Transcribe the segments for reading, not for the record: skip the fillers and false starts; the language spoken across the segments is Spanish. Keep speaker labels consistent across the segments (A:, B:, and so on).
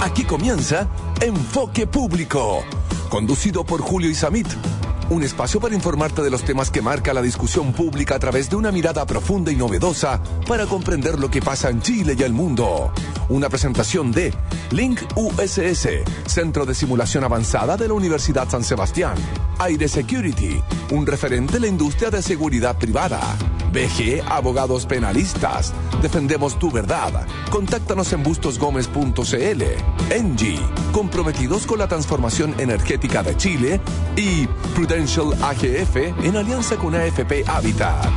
A: Aquí comienza Enfoque Público, conducido por Julio Isamit. Un espacio para informarte de los temas que marca la discusión pública a través de una mirada profunda y novedosa para comprender lo que pasa en Chile y el mundo. Una presentación de Link USS, Centro de Simulación Avanzada de la Universidad San Sebastián. Aire Security, un referente de la industria de seguridad privada. BG Abogados Penalistas, defendemos tu verdad. Contáctanos en bustosgomez.cl. Engie, comprometidos con la transformación energética de Chile. Y Prudential AGF, en alianza con AFP Habitat.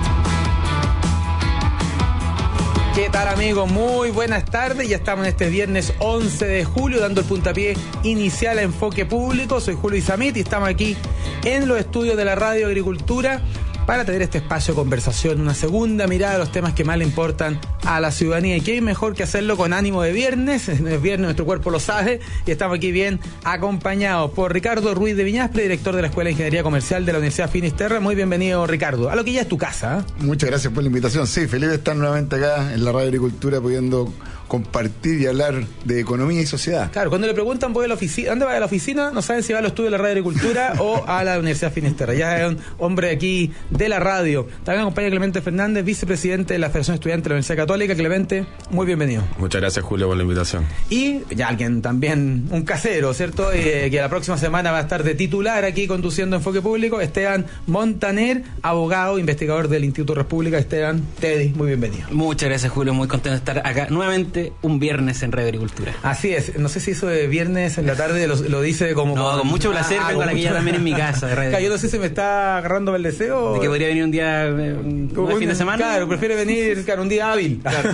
B: ¿Qué tal, amigos? Muy buenas tardes. Ya estamos en este viernes 11 de julio dando el puntapié inicial a Enfoque Público. Soy Julio Isamit y estamos aquí en los estudios de la Radio Agricultura para tener este espacio de conversación, una segunda mirada a los temas que más le importan a la ciudadanía. Y qué hay mejor que hacerlo con ánimo de viernes. Es viernes, nuestro cuerpo lo sabe, y estamos aquí bien acompañados por Ricardo Ruiz de Viñaspre, director de la Escuela de Ingeniería Comercial de la Universidad Finisterre. Muy bienvenido, Ricardo, a lo que ya es tu casa, ¿eh?
C: Muchas gracias por la invitación. Sí, feliz de estar nuevamente acá en la Radio Agricultura pudiendo compartir y hablar de economía y sociedad.
B: Claro, cuando le preguntan voy a la oficina, ¿dónde va a la oficina? No saben si va a los estudios de la Radio Agricultura o a la Universidad Finisterre. Ya es un hombre aquí de la radio. También acompaña Clemente Fernández, vicepresidente de la Federación Estudiantil de la Universidad Católica. Clemente, muy bienvenido.
D: Muchas gracias, Julio, por la invitación.
B: Y ya alguien también, un casero, ¿cierto? Que la próxima semana va a estar de titular aquí conduciendo Enfoque Público, Esteban Montaner, abogado, investigador del Instituto República. Esteban, Teddy, muy bienvenido.
E: Muchas gracias, Julio, muy contento de estar acá nuevamente un viernes en Radio Agricultura.
B: Así es, no sé si eso de viernes en la tarde lo dice como...
E: No, con mucho placer, vengo aquí ya también en mi casa de Radio.
B: Yo no sé si me está agarrando el deseo.
E: De que podría venir un día, un fin de semana.
B: Claro, prefiere venir un día hábil. Claro.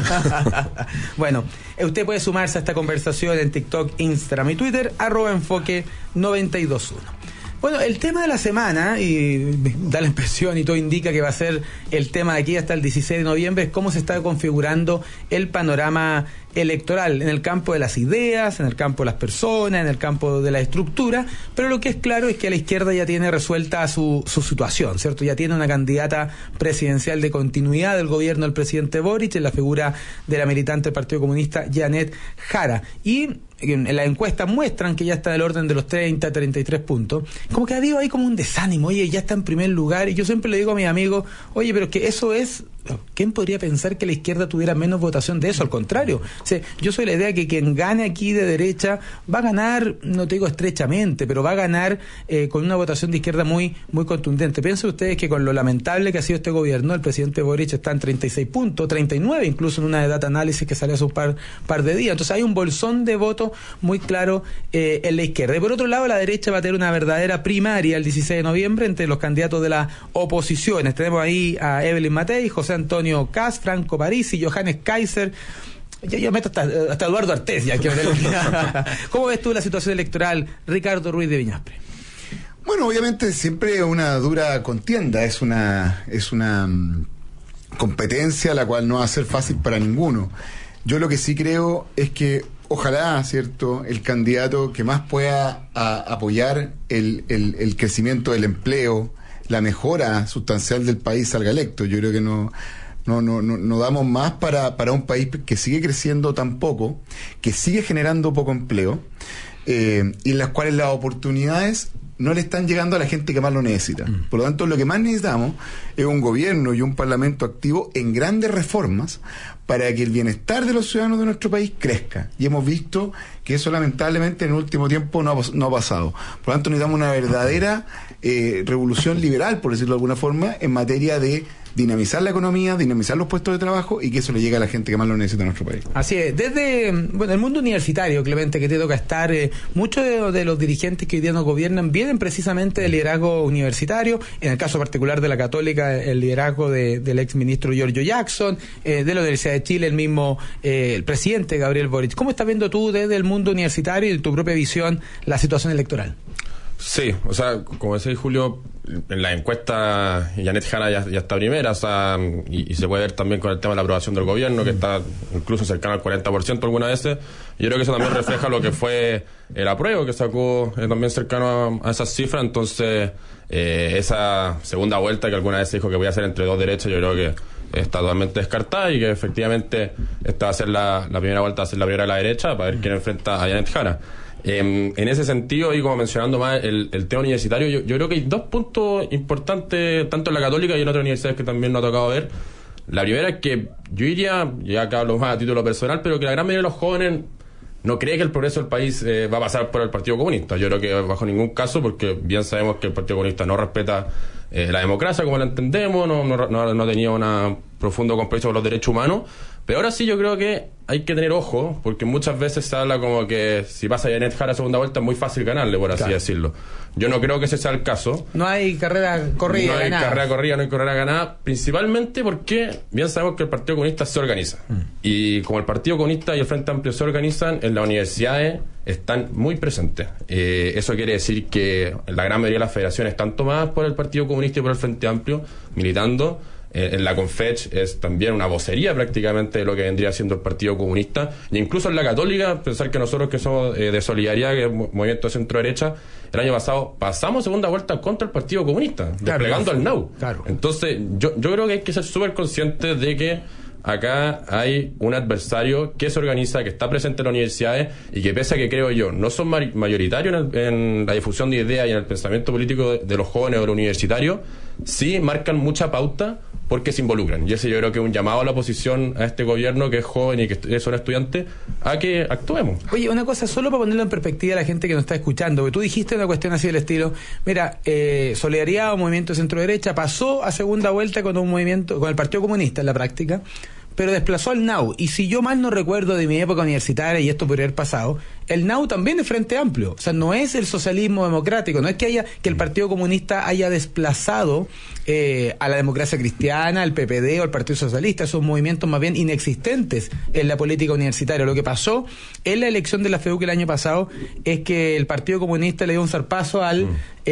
B: Bueno, usted puede sumarse a esta conversación en TikTok, Instagram y Twitter, @enfoque921. Bueno, el tema de la semana, y da la impresión y todo indica que va a ser el tema de aquí hasta el 16 de noviembre, es cómo se está configurando el panorama electoral en el campo de las ideas, en el campo de las personas, en el campo de la estructura, pero lo que es claro es que la izquierda ya tiene resuelta su situación, ¿cierto? Ya tiene una candidata presidencial de continuidad del gobierno del presidente Boric en la figura de la militante del Partido Comunista Janet Jara. Y en las encuestas muestran que ya está del orden de los 30, 33 puntos. Como que ha habido ahí como un desánimo, oye, ya está en primer lugar, y yo siempre le digo a mis amigos, oye, pero que eso es... ¿Quién podría pensar que la izquierda tuviera menos votación de eso? Al contrario, o sea, yo soy la idea que quien gane aquí de derecha va a ganar, no te digo estrechamente, pero va a ganar con una votación de izquierda muy, muy contundente. Piensen ustedes que con lo lamentable que ha sido este gobierno, el presidente Boric está en 36 puntos, 39 incluso en una de data análisis que salió hace un par de días. Entonces hay un bolsón de votos muy claro en la izquierda. Y por otro lado, la derecha va a tener una verdadera primaria el 16 de noviembre entre los candidatos de las oposiciones. Tenemos ahí a Evelyn Matei, José Antonio Kast, Franco Parisi, Johannes Kaiser. Yo meto hasta Eduardo Artés ya. ¿Cómo ves tú la situación electoral, Ricardo Ruiz de Viñaspre?
C: Bueno, obviamente siempre una dura contienda, es una competencia la cual no va a ser fácil para ninguno. Yo lo que sí creo es que ojalá, ¿cierto?, el candidato que más pueda apoyar el crecimiento del empleo, la mejora sustancial del país salga electo. Yo creo que no damos más para un país que sigue creciendo tan poco, que sigue generando poco empleo, y en las cuales las oportunidades no le están llegando a la gente que más lo necesita. Por lo tanto, lo que más necesitamos es un gobierno y un parlamento activo en grandes reformas para que el bienestar de los ciudadanos de nuestro país crezca. Y hemos visto que eso lamentablemente en el último tiempo no ha pasado. Por lo tanto, necesitamos una verdadera revolución liberal, por decirlo de alguna forma, en materia de dinamizar la economía, dinamizar los puestos de trabajo y que eso le llegue a la gente que más lo necesita en nuestro país.
B: Así es. Desde el mundo universitario, Clemente, que te toca estar, muchos de los dirigentes que hoy día nos gobiernan vienen precisamente del liderazgo universitario, en el caso particular de la Católica, el liderazgo del exministro Giorgio Jackson, de la Universidad de Chile, el mismo el presidente Gabriel Boric. ¿Cómo estás viendo tú desde el mundo universitario y de tu propia visión la situación electoral?
D: Sí, o sea, como decía Julio, en la encuesta Janet Jara ya está primera, o sea, y se puede ver también con el tema de la aprobación del gobierno, que está incluso cercano al 40% algunas veces. Yo creo que eso también refleja lo que fue el apruebo, que sacó también cercano a esas cifras. Entonces, esa segunda vuelta que alguna vez se dijo que voy a hacer entre dos derechas, yo creo que está totalmente descartada y que efectivamente esta va a ser la primera vuelta, va a ser la primera a la derecha para ver quién enfrenta a Janet Jara. En ese sentido, y como mencionando más el tema universitario, yo creo que hay dos puntos importantes, tanto en la Católica y en otras universidades que también nos ha tocado ver. La primera es que yo diría, ya que hablo más a título personal, pero que la gran mayoría de los jóvenes no cree que el progreso del país va a pasar por el Partido Comunista. Yo creo que bajo ningún caso, porque bien sabemos que el Partido Comunista no respeta la democracia como la entendemos, no tenía un profundo compromiso con los derechos humanos. Pero ahora sí yo creo que hay que tener ojo, porque muchas veces se habla como que si pasa Janet Jara a segunda vuelta es muy fácil ganarle, por así decirlo. Yo no creo que ese sea el caso.
B: No hay carrera corrida.
D: No hay carrera ganada, principalmente porque bien sabemos que el Partido Comunista se organiza. Y como el Partido Comunista y el Frente Amplio se organizan, en las universidades están muy presentes. Eso quiere decir que la gran mayoría de las federaciones están tomadas por el Partido Comunista y por el Frente Amplio, militando. En la Confech es también una vocería prácticamente de lo que vendría siendo el Partido Comunista, y incluso en la Católica, pensar que nosotros que somos de Solidaridad, que es un movimiento de centro-derecha, el año pasado pasamos segunda vuelta contra el Partido Comunista, desplegando al NAU. Entonces yo creo que hay que ser súper conscientes de que acá hay un adversario que se organiza, que está presente en las universidades y que, pese a que creo yo no son mayoritarios en la difusión de ideas y en el pensamiento político de los jóvenes o los universitarios, sí marcan mucha pauta porque se involucran. Y ese yo creo que es un llamado a la oposición, a este gobierno que es joven y que son estudiantes, a que actuemos.
B: Oye, una cosa, solo para ponerlo en perspectiva a la gente que nos está escuchando, porque tú dijiste una cuestión así del estilo, mira, Solidaridad o Movimiento Centro-Derecha pasó a segunda vuelta con un movimiento, con el Partido Comunista en la práctica, pero desplazó al NAU. Y si yo mal no recuerdo de mi época universitaria, y esto podría haber pasado, el NAU también es Frente Amplio. O sea, no es el socialismo democrático, no es que el Partido Comunista haya desplazado a la democracia cristiana, al PPD o al Partido Socialista. Esos movimientos más bien inexistentes en la política universitaria. Lo que pasó en la elección de la FEUC el año pasado es que el Partido Comunista le dio un zarpazo al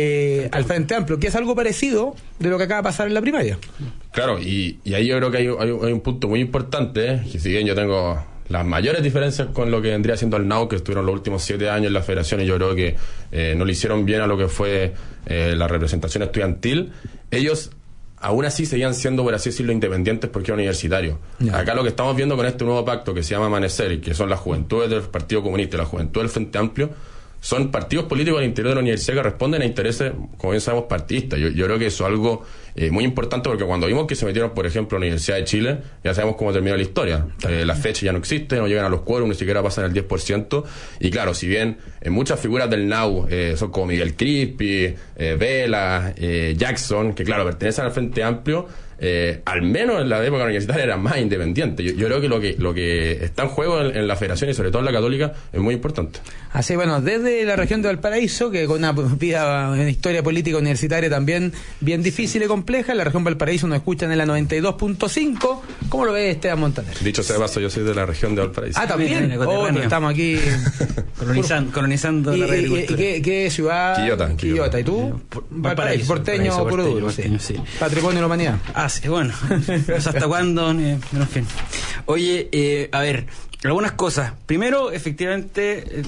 B: Frente Amplio, que es algo parecido de lo que acaba de pasar en la primaria.
D: Claro, y ahí yo creo que hay un punto muy importante, que si bien yo tengo las mayores diferencias con lo que vendría siendo el NAU, que estuvieron los últimos 7 años en la federación, y yo creo que no le hicieron bien a lo que fue la representación estudiantil, ellos aún así seguían siendo, por así decirlo, independientes porque eran universitarios. Acá lo que estamos viendo con este nuevo pacto que se llama Amanecer, y que son las juventudes del Partido Comunista y la juventud del Frente Amplio, son partidos políticos al interior de la universidad que responden a intereses, como bien sabemos, partidistas. Yo creo que eso es algo muy importante, porque cuando vimos que se metieron, por ejemplo, la Universidad de Chile, ya sabemos cómo terminó la historia. Las fechas ya no existen, no llegan a los quórum, ni siquiera pasan el 10%. Y claro, si bien muchas figuras del NAU son como Miguel Crispi, Vela, Jackson, que claro, pertenecen al Frente Amplio, al menos en la época universitaria eran más independientes. Yo creo que lo que está en juego en la federación y sobre todo en la Católica es muy importante.
B: Así, bueno, desde la región de Valparaíso, que con una vida en historia política universitaria también bien difícil y compleja, la región de Valparaíso nos escuchan en la 92.5. ¿Cómo lo ve Esteban Montaner?
D: Dicho sea de paso, yo soy de la región de Valparaíso.
B: Ah, también. Estamos aquí colonizando la agricultura. ¿Y qué ciudad? Quillota. ¿Y tú? Valparaíso, porteño, puro duro. Sí. Patrimonio de la humanidad.
E: Sí, bueno, ¿hasta cuándo? En fin. Oye, a ver, algunas cosas. Primero, efectivamente,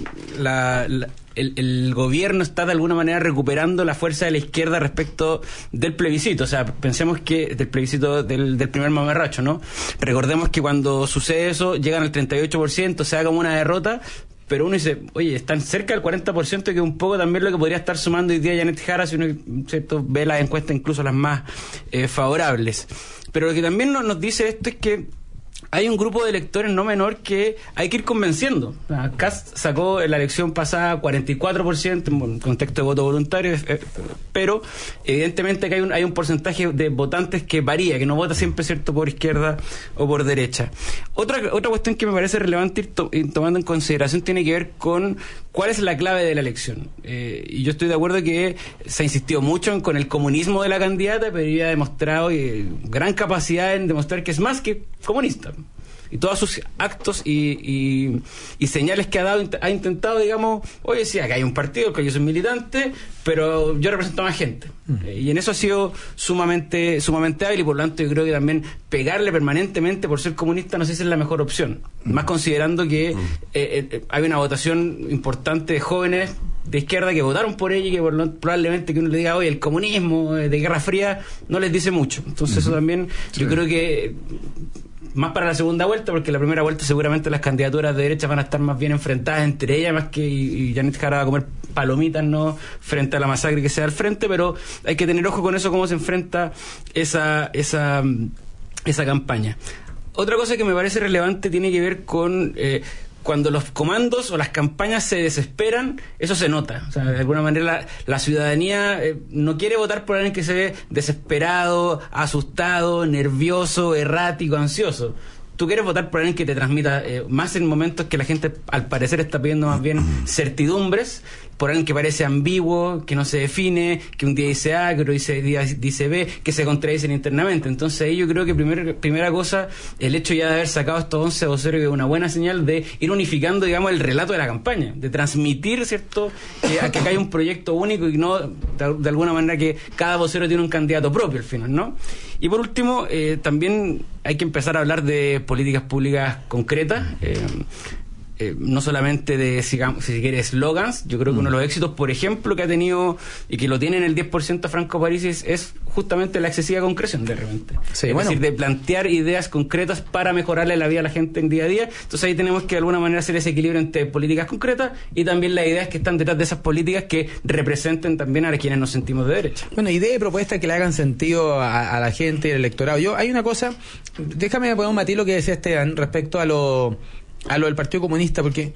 E: el gobierno está de alguna manera recuperando la fuerza de la izquierda respecto del plebiscito. O sea, pensemos que del plebiscito del primer mamarracho, ¿no? Recordemos que cuando sucede eso, llegan al 38%, se da como una derrota. Pero uno dice, oye, están cerca del 40%, que es un poco también lo que podría estar sumando hoy día Janet Jara, si uno, ¿cierto?, ve las encuestas, incluso las más favorables. Pero lo que también nos dice esto es que hay un grupo de electores no menor que hay que ir convenciendo. Kast sacó en la elección pasada 44% en contexto de voto voluntario, pero evidentemente que hay un porcentaje de votantes que varía, que no vota siempre, cierto, por izquierda o por derecha. Otra cuestión que me parece relevante ir tomando en consideración tiene que ver con cuál es la clave de la elección. Y yo estoy de acuerdo que se ha insistido mucho con el comunismo de la candidata, pero ella ha demostrado gran capacidad en demostrar que es más que comunista. Y todos sus actos y señales que ha intentado, digamos, oye, sí, acá hay un partido que yo soy militante, pero yo represento a más gente. Y en eso ha sido sumamente hábil, y por lo tanto yo creo que también pegarle permanentemente por ser comunista no sé si es la mejor opción. Más considerando que hay una votación importante de jóvenes de izquierda que votaron por ella y que probablemente que uno le diga, oye, el comunismo de Guerra Fría no les dice mucho. Entonces eso también, yo creo que más para la segunda vuelta, porque la primera vuelta seguramente las candidaturas de derecha van a estar más bien enfrentadas entre ellas, más que y Janet Jara va a comer palomitas, no frente a la masacre que sea al frente, pero hay que tener ojo con eso, cómo se enfrenta esa campaña. Otra cosa que me parece relevante tiene que ver con cuando los comandos o las campañas se desesperan, eso se nota. O sea, de alguna manera la ciudadanía no quiere votar por alguien que se ve desesperado, asustado, nervioso, errático, ansioso. Tú quieres votar por alguien que te transmita más en momentos que la gente al parecer está pidiendo más bien certidumbres, por alguien que parece ambiguo, que no se define, que un día dice A, que otro día dice B, que se contradicen internamente. Entonces ahí yo creo que primera cosa, el hecho ya de haber sacado estos 11 voceros es una buena señal de ir unificando, digamos, el relato de la campaña, de transmitir, ¿cierto?, a que hay un proyecto único y no de alguna manera que cada vocero tiene un candidato propio al final, ¿no? Y por último, también hay que empezar a hablar de políticas públicas concretas, no solamente de, si se quiere, eslogans. Yo creo que uno de los éxitos, por ejemplo, que ha tenido y que lo tiene en el 10% Franco Parisi es justamente la excesiva concreción de repente. Sí, es decir, de plantear ideas concretas para mejorarle la vida a la gente en día a día. Entonces ahí tenemos que de alguna manera hacer ese equilibrio entre políticas concretas y también las ideas que están detrás de esas políticas que representen también a quienes nos sentimos de derecha.
B: Bueno, ideas y propuestas que le hagan sentido a la gente y al electorado. Hay una cosa, déjame poner un matiz lo que decía Esteban respecto a lo del Partido Comunista, porque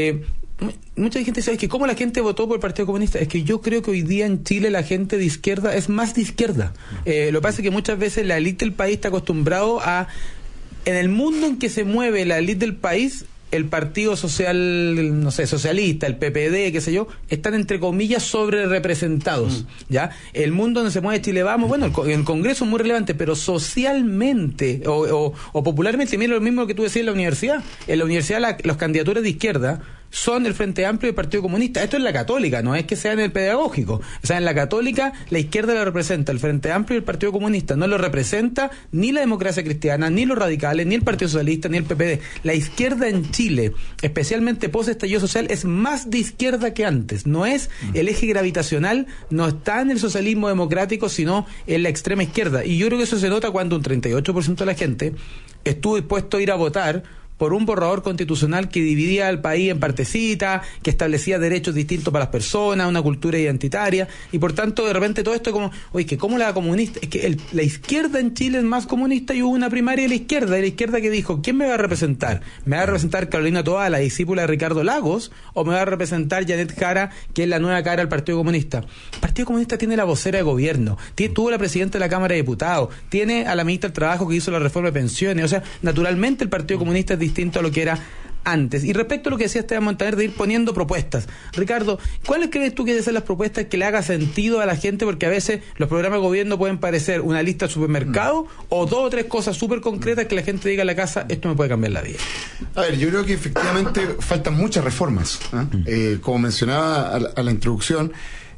B: mucha gente sabe que cómo la gente votó por el Partido Comunista. Es que yo creo que hoy día en Chile la gente de izquierda es más de izquierda. Lo que pasa es que muchas veces la élite del país está acostumbrado a, en el mundo en que se mueve la élite del país, el Partido Social, no sé, socialista, el PPD, qué sé yo, están entre comillas sobre representados, ¿ya? El mundo donde se mueve Chile Vamos, bueno, el Congreso es muy relevante, pero socialmente o popularmente, mira lo mismo que tú decías en la universidad. En la universidad las candidaturas de izquierda son el Frente Amplio y el Partido Comunista. Esto es la Católica, no es que sea en el pedagógico. O sea, en la Católica la izquierda la representa el Frente Amplio y el Partido Comunista. No lo representa ni la Democracia Cristiana, ni los radicales, ni el Partido Socialista, ni el PPD. La izquierda en Chile, especialmente post-estallido social, es más de izquierda que antes. No es el eje gravitacional, no está en el socialismo democrático, sino en la extrema izquierda. Y yo creo que eso se nota cuando un 38% de la gente estuvo dispuesto a ir a votar por un borrador constitucional que dividía al país en partecitas, que establecía derechos distintos para las personas, una cultura identitaria, y por tanto de repente todo esto como, oye, que como la comunista, es que la izquierda en Chile es más comunista, y hubo una primaria de la izquierda que dijo, ¿quién me va a representar? ¿Me va a representar Carolina Toá, la discípula de Ricardo Lagos, o me va a representar Janet Jara, que es la nueva cara del Partido Comunista? El Partido Comunista tiene la vocera de gobierno, tuvo la presidenta de la Cámara de Diputados, tiene a la ministra del Trabajo que hizo la reforma de pensiones. O sea, naturalmente el Partido Comunista es distinto a lo que era antes. Y respecto a lo que decía Esteban Montaner de ir poniendo propuestas, Ricardo, ¿cuáles crees tú que deben ser las propuestas que le haga sentido a la gente? Porque a veces los programas de gobierno pueden parecer una lista de supermercado o 2 o 3 cosas súper concretas que la gente diga en la casa, esto me puede cambiar la vida.
C: A ver, yo creo que efectivamente faltan muchas reformas, como mencionaba a la introducción.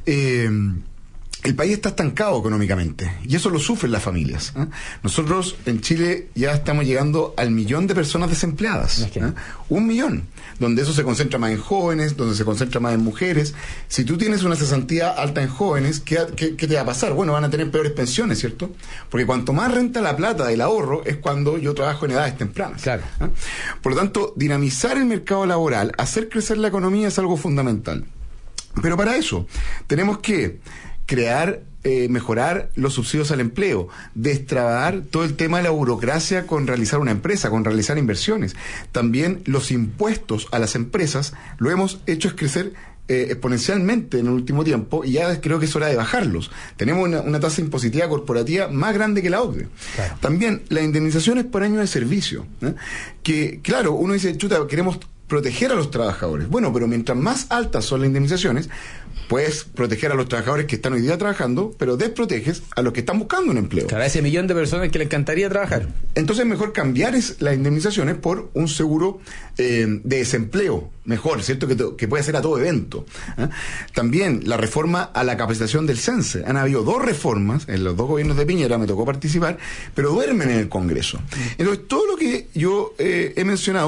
C: El país está estancado económicamente y eso lo sufren las familias. Nosotros en Chile ya estamos llegando al 1 millón de personas desempleadas. 1 millón, donde eso se concentra más en jóvenes, donde se concentra más en mujeres. Si tú tienes una cesantía alta en jóvenes, ¿qué te va a pasar? Bueno, van a tener peores pensiones, ¿cierto? Porque cuanto más renta la plata del ahorro es cuando yo trabajo en edades tempranas. Claro. Por lo tanto, dinamizar el mercado laboral, hacer crecer la economía es algo fundamental. Pero para eso tenemos que mejorar los subsidios al empleo, destrabar todo el tema de la burocracia con realizar una empresa, con realizar inversiones. También los impuestos a las empresas lo hemos hecho crecer exponencialmente en el último tiempo y ya creo que es hora de bajarlos. Tenemos una tasa impositiva corporativa más grande que la OCDE. Claro. También las indemnizaciones por año de servicio, que claro, uno dice, chuta, queremos proteger a los trabajadores. Bueno, pero mientras más altas son las indemnizaciones, puedes proteger a los trabajadores que están hoy día trabajando, pero desproteges a los que están buscando un empleo.
B: Claro, a ese 1 millón de personas que les encantaría trabajar.
C: Entonces, mejor cambiar las indemnizaciones por un seguro de desempleo mejor, ¿cierto? Que puede ser a todo evento. También la reforma a la capacitación del CENSE. Han habido 2 reformas en los 2 gobiernos de Piñera, me tocó participar, pero duermen en el Congreso. Entonces, todo lo que yo he mencionado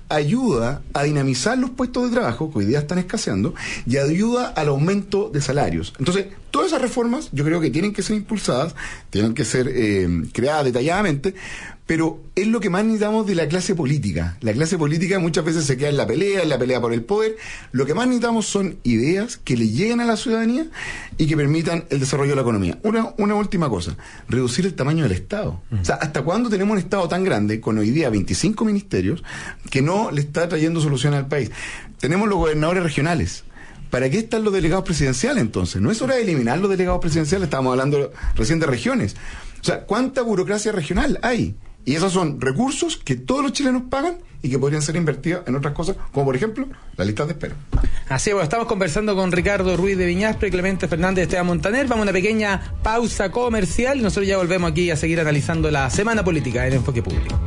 C: ayuda a dinamizar los puestos de trabajo, que hoy día están escaseando, y ayuda al aumento de salarios. Entonces, todas esas reformas yo creo que tienen que ser impulsadas, tienen que ser creadas detalladamente, pero es lo que más necesitamos de la clase política. La clase política muchas veces se queda en la pelea por el poder. Lo que más necesitamos son ideas que le lleguen a la ciudadanía y que permitan el desarrollo de la economía. Una última cosa, reducir el tamaño del Estado. O sea, ¿hasta cuándo tenemos un Estado tan grande, con hoy día 25 ministerios, que no le está trayendo soluciones al país? Tenemos los gobernadores regionales. ¿Para qué están los delegados presidenciales entonces? No es hora de eliminar los delegados presidenciales, estábamos hablando recién de regiones. O sea, ¿cuánta burocracia regional hay? Y esos son recursos que todos los chilenos pagan y que podrían ser invertidos en otras cosas, como por ejemplo, las listas de espera.
B: Así es, bueno, estamos conversando con Ricardo Ruiz de Viñaspre, Clemente Fernández de Esteban Montaner. Vamos a una pequeña pausa comercial y nosotros ya volvemos aquí a seguir analizando la semana política en Enfoque Público.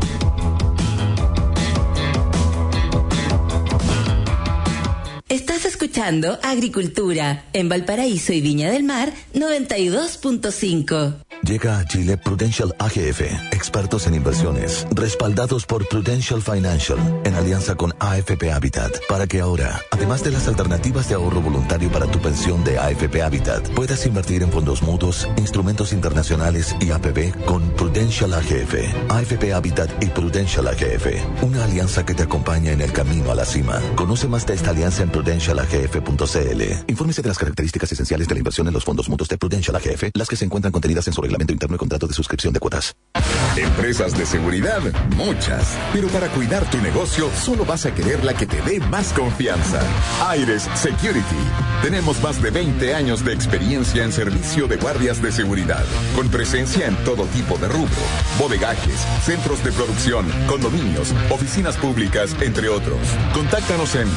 F: Estás escuchando Agricultura en Valparaíso y Viña del Mar 92.5.
G: Llega a Chile Prudential AGF, expertos en inversiones, respaldados por Prudential Financial, en alianza con AFP Habitat, para que ahora, además de las alternativas de ahorro voluntario para tu pensión de AFP Habitat, puedas invertir en fondos mutuos, instrumentos internacionales y APB con Prudential AGF, AFP Habitat y Prudential AGF, una alianza que te acompaña en el camino a la cima. Conoce más de esta alianza en prudentialagf.cl. Infórmese de las características esenciales de la inversión en los fondos mutuos de Prudential AGF, las que se encuentran contenidas en su reglamento interno y contrato de suscripción de cuotas.
H: Empresas de seguridad, muchas. Pero para cuidar tu negocio, solo vas a querer la que te dé más confianza. Aires Security. Tenemos más de 20 años de experiencia en servicio de guardias de seguridad, con presencia en todo tipo de rubro: bodegajes, centros de producción, condominios, oficinas públicas, entre otros. Contáctanos en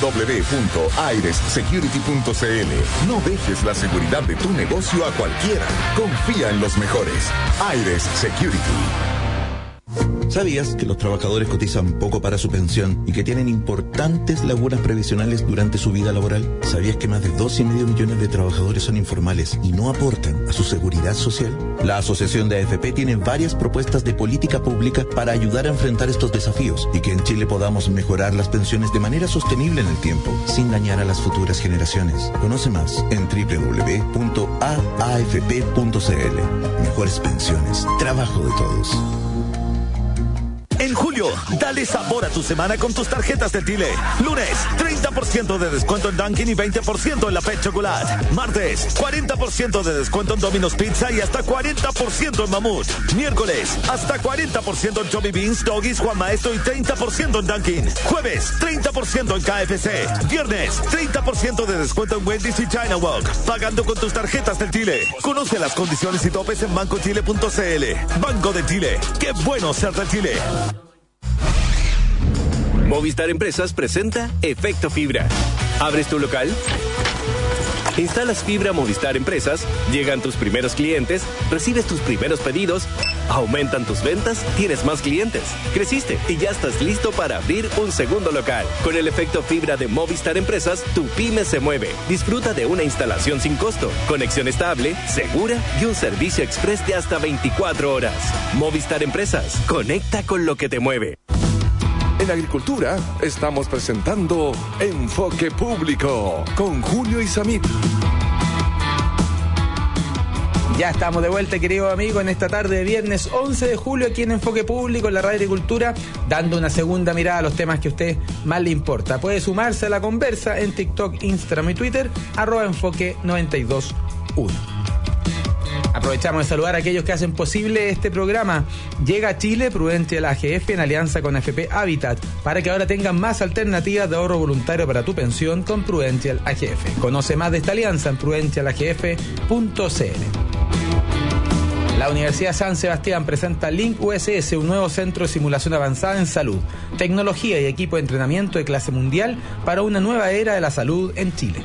H: www.airesecurity.cl. No dejes la seguridad de tu negocio a cualquiera. Confía en los mejores. Aires Security.
I: ¿Sabías que los trabajadores cotizan poco para su pensión y que tienen importantes lagunas previsionales durante su vida laboral? ¿Sabías que más de 2,5 millones de trabajadores son informales y no aportan a su seguridad social? La Asociación de AFP tiene varias propuestas de política pública para ayudar a enfrentar estos desafíos y que en Chile podamos mejorar las pensiones de manera sostenible en el tiempo, sin dañar a las futuras generaciones. Conoce más en www.aafp.cl. Mejores pensiones, trabajo de todos.
J: En julio, dale sabor a tu semana con tus tarjetas del Tile. Lunes, 30% de descuento en Dunkin' y 20% en la Pet Chocolate. Martes, 40% de descuento en Domino's Pizza y hasta 40% en Mamut. Miércoles, hasta 40% en Chubby Beans, Doggies, Juan Maestro y 30% en Dunkin'. Jueves, 30% en KFC. Viernes, 30% de descuento en Wendy's y China Walk. Pagando con tus tarjetas del Tile. Conoce las condiciones y topes en bancochile.cl. Banco de Chile. ¡Qué bueno ser de Chile!
K: Movistar Empresas presenta Efecto Fibra. ¿Abres tu local? Instalas fibra Movistar Empresas, llegan tus primeros clientes, recibes tus primeros pedidos, aumentan tus ventas, tienes más clientes, creciste y ya estás listo para abrir un segundo local. Con el efecto fibra de Movistar Empresas, tu pyme se mueve. Disfruta de una instalación sin costo, conexión estable, segura y un servicio express de hasta 24 horas. Movistar Empresas, conecta con lo que te mueve.
A: En Agricultura estamos presentando Enfoque Público con Julio Isamit.
B: Ya estamos de vuelta, querido amigo, en esta tarde de viernes 11 de julio aquí en Enfoque Público, en la Radio Agricultura, dando una segunda mirada a los temas que a usted más le importa. Puede sumarse a la conversa en TikTok, Instagram y Twitter, @enfoque921. Aprovechamos de saludar a aquellos que hacen posible este programa. Llega a Chile Prudential AGF en alianza con AFP Habitat para que ahora tengan más alternativas de ahorro voluntario para tu pensión con Prudential AGF. Conoce más de esta alianza en prudentialagf.cl. La Universidad San Sebastián presenta Link USS, un nuevo centro de simulación avanzada en salud, tecnología y equipo de entrenamiento de clase mundial para una nueva era de la salud en Chile.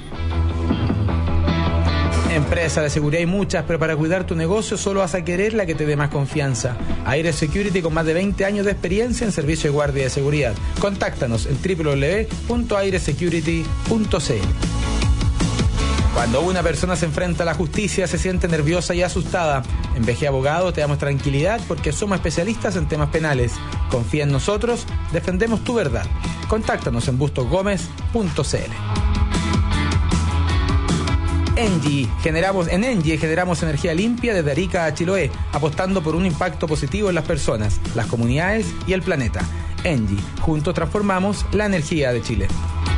B: Empresa de seguridad hay muchas, pero para cuidar tu negocio solo vas a querer la que te dé más confianza. Aires Security, con más de 20 años de experiencia en servicio de guardia de seguridad. Contáctanos en www.airesecurity.cl. Cuando una persona se enfrenta a la justicia, se siente nerviosa y asustada. En VG Abogado te damos tranquilidad porque somos especialistas en temas penales. Confía en nosotros, defendemos tu verdad. Contáctanos en bustosgomez.cl. En Engie generamos energía limpia desde Arica a Chiloé, apostando por un impacto positivo en las personas, las comunidades y el planeta. Engie, juntos transformamos la energía de Chile.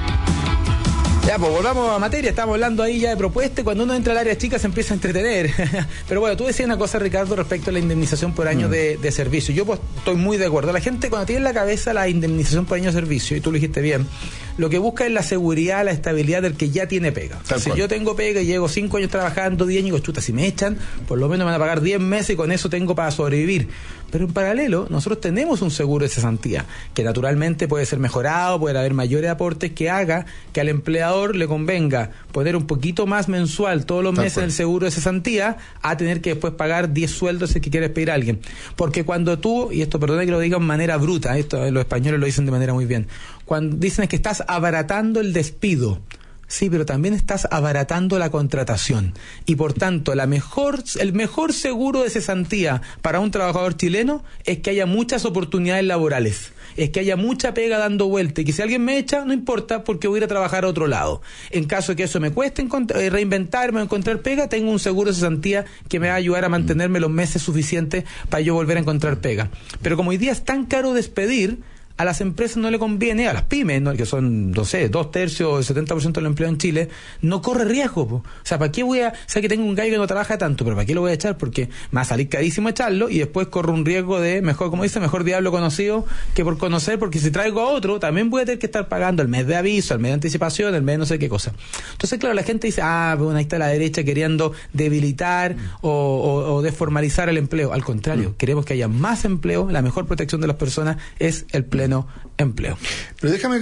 B: Ya, pues volvamos a materia, estamos hablando ahí ya de propuestas, cuando uno entra al área chica se empieza a entretener. Pero bueno, tú decías una cosa, Ricardo, respecto a la indemnización por año de servicio. Yo pues estoy muy de acuerdo. La gente cuando tiene en la cabeza la indemnización por año de servicio, y tú lo dijiste bien, lo que busca es la seguridad, la estabilidad del que ya tiene pega. Si yo tengo pega y llevo 5 años trabajando, 10 años, y digo, chuta, si me echan, por lo menos me van a pagar 10 meses y con eso tengo para sobrevivir. Pero en paralelo, nosotros tenemos un seguro de cesantía, que naturalmente puede ser mejorado, puede haber mayores aportes que haga que al empleador le convenga poner un poquito más mensual todos los meses en el seguro de cesantía a tener que después pagar 10 sueldos si es que quieres pedir a alguien. Porque cuando tú, y esto perdona que lo diga de manera bruta, esto los españoles lo dicen de manera muy bien, cuando dicen es que estás abaratando el despido. Sí, pero también estás abaratando la contratación. Y por tanto, el mejor seguro de cesantía para un trabajador chileno es que haya muchas oportunidades laborales. Es que haya mucha pega dando vuelta. Y que si alguien me echa, no importa, porque voy a ir a trabajar a otro lado. En caso de que eso me cueste reinventarme o encontrar pega, tengo un seguro de cesantía que me va a ayudar a mantenerme los meses suficientes para yo volver a encontrar pega. Pero como hoy día es tan caro despedir, a las empresas no le conviene, a las pymes, ¿no?, que son, no sé, 2/3 o el 70% del empleo en Chile, no corre riesgo, po. O sea, ¿para qué voy a...? O sea, que tengo un gallo que no trabaja tanto, pero ¿para qué lo voy a echar? Porque me va a salir carísimo echarlo y después corro un riesgo de, mejor, como dice, mejor diablo conocido que por conocer, porque si traigo a otro, también voy a tener que estar pagando el mes de aviso, el mes de anticipación, el mes de no sé qué cosa. Entonces, claro, la gente dice, bueno, ahí está la derecha queriendo debilitar o desformalizar el empleo. Al contrario, queremos que haya más empleo, la mejor protección de las personas es el pleno empleo.
C: Pero déjame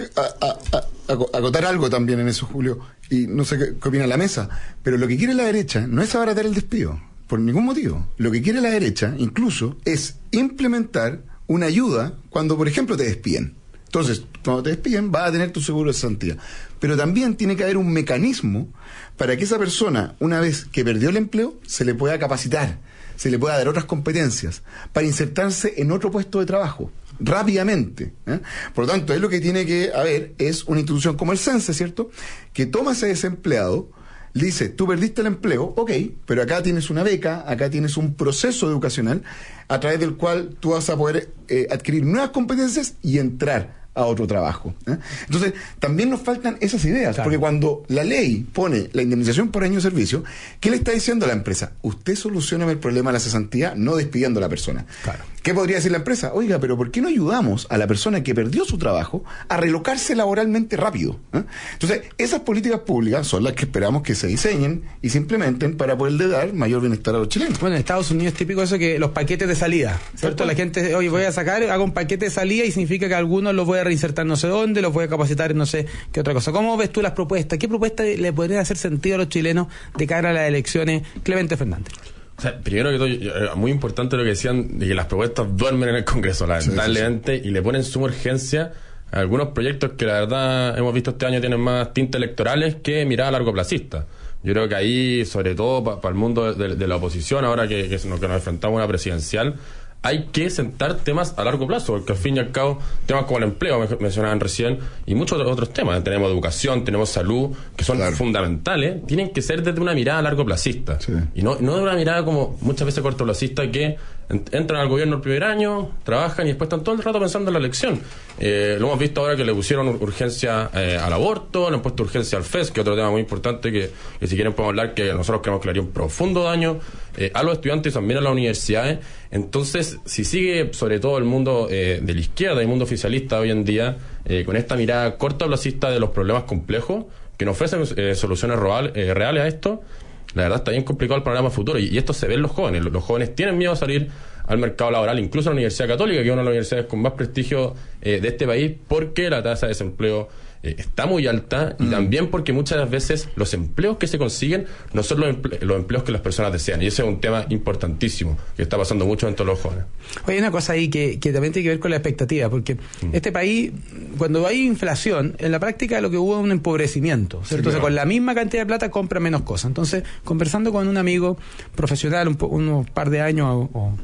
C: acotar algo también en eso, Julio, y no sé qué opina la mesa, pero lo que quiere la derecha no es abaratar el despido, por ningún motivo. Lo que quiere la derecha, incluso, es implementar una ayuda cuando, por ejemplo, te despiden. Entonces, cuando te despiden, vas a tener tu seguro de cesantía. Pero también tiene que haber un mecanismo para que esa persona, una vez que perdió el empleo, se le pueda capacitar, se le pueda dar otras competencias, para insertarse en otro puesto de trabajo rápidamente, ¿eh? Por lo tanto, es lo que tiene que haber es una institución como el CENSE, ¿cierto?, que toma a ese desempleado, le dice, tú perdiste el empleo, ok, pero acá tienes una beca, acá tienes un proceso educacional a través del cual tú vas a poder adquirir nuevas competencias y entrar a otro trabajo, ¿eh? Entonces, también nos faltan esas ideas, claro, porque cuando la ley pone la indemnización por año de servicio, ¿qué le está diciendo a la empresa? Usted soluciona el problema de la cesantía no despidiendo a la persona. Claro. ¿Qué podría decir la empresa? Oiga, pero ¿por qué no ayudamos a la persona que perdió su trabajo a relocarse laboralmente rápido? ¿Eh? Entonces, esas políticas públicas son las que esperamos que se diseñen y se implementen para poder dar mayor bienestar a los chilenos.
B: Bueno, en Estados Unidos es típico eso, que los paquetes de salida, ¿cierto? La gente, oye, voy a sacar, hago un paquete de salida y significa que algunos los voy a reinsertar no sé dónde, los voy a capacitar en no sé qué otra cosa. ¿Cómo ves tú las propuestas? ¿Qué propuestas le podrían hacer sentido a los chilenos de cara a las elecciones? Clemente Fernández.
D: O sea, primero que todo, muy importante lo que decían, de que las propuestas duermen en el Congreso, lamentablemente, y le ponen suma urgencia a algunos proyectos que la verdad hemos visto este año tienen más tintes electorales que mirada largoplacista. Yo creo que ahí, sobre todo para el mundo de la oposición, ahora que nos enfrentamos a una presidencial, hay que sentar temas a largo plazo, porque al fin y al cabo, temas como el empleo, mencionaban recién, y muchos otros temas, tenemos educación, tenemos salud, que son fundamentales, tienen que ser desde una mirada largoplacista, y no de una mirada como muchas veces cortoplacista, que entran al gobierno el primer año, trabajan y después están todo el rato pensando en la elección. Lo hemos visto ahora que le pusieron urgencia al aborto, le han puesto urgencia al FES, que es otro tema muy importante que si quieren podemos hablar, que nosotros creemos que le haría un profundo daño a los estudiantes y también a las universidades. Entonces, si sigue sobre todo el mundo de la izquierda y el mundo oficialista hoy en día con esta mirada cortoplacista de los problemas complejos, que no ofrecen soluciones reales a esto, la verdad está bien complicado el panorama futuro, y esto se ve en los jóvenes. Los jóvenes tienen miedo a salir al mercado laboral, incluso en la Universidad Católica, que es una de las universidades con más prestigio de este país, porque la tasa de desempleo está muy alta, y también porque muchas veces los empleos que se consiguen no son los empleos que las personas desean, y ese es un tema importantísimo que está pasando mucho entre los jóvenes.
B: Oye, hay una cosa ahí que también tiene que ver con la expectativa, porque este país, cuando hay inflación, en la práctica lo que hubo es un empobrecimiento, ¿cierto? Entonces, con la misma cantidad de plata compra menos cosas. Entonces, conversando con un amigo profesional unos par de años o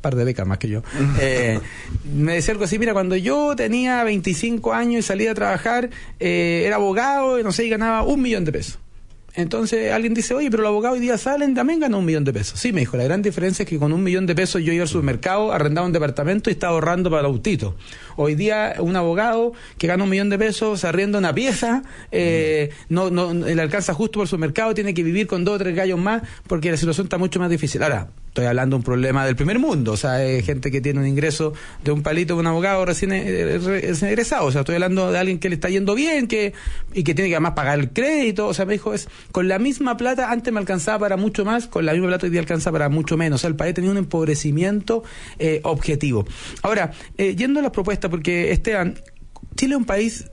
B: par de décadas más que yo, me decía algo así: mira, cuando yo tenía 25 años y salía a trabajar, era abogado y no sé, y ganaba $1.000.000. Entonces alguien dice: oye, pero los abogados hoy día salen, también ganan $1.000.000. Sí, me dijo, la gran diferencia es que con $1.000.000 yo iba al supermercado, arrendaba un departamento y estaba ahorrando para el autito. Hoy día un abogado que gana $1.000.000 se arrienda una pieza, no le alcanza justo por el supermercado, tiene que vivir con 2 o 3 gallos más porque la situación está mucho más difícil. Ahora, estoy hablando de un problema del primer mundo, o sea, gente que tiene un ingreso de un palito de un abogado recién egresado, o sea, estoy hablando de alguien que le está yendo bien y que tiene que además pagar el crédito. O sea, me dijo, con la misma plata antes me alcanzaba para mucho más, con la misma plata hoy día alcanza para mucho menos. O sea, el país tenía un empobrecimiento objetivo. Ahora, yendo a las propuestas, porque Esteban, Chile es un país...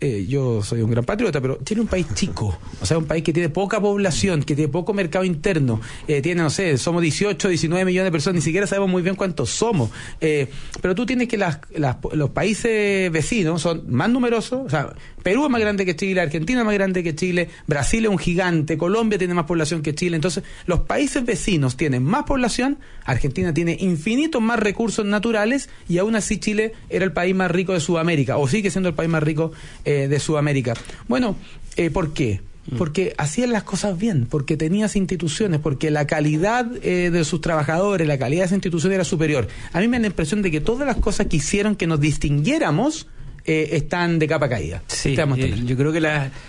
B: yo soy un gran patriota, pero Chile es un país chico, o sea, un país que tiene poca población, que tiene poco mercado interno, tiene, no sé, somos 18, 19 millones de personas, ni siquiera sabemos muy bien cuántos somos, pero tú tienes que los países vecinos son más numerosos, o sea, Perú es más grande que Chile, Argentina es más grande que Chile, Brasil es un gigante, Colombia tiene más población que Chile. Entonces, los países vecinos tienen más población, Argentina tiene infinitos más recursos naturales, y aún así Chile era el país más rico de Sudamérica, o sigue siendo el país más rico de Sudamérica. Bueno, ¿por qué? Porque hacían las cosas bien, porque tenías instituciones, porque la calidad de sus trabajadores, la calidad de esa institución era superior. A mí me da la impresión de que todas las cosas que hicieron que nos distinguiéramos están de capa caída.
E: Sí, yo creo que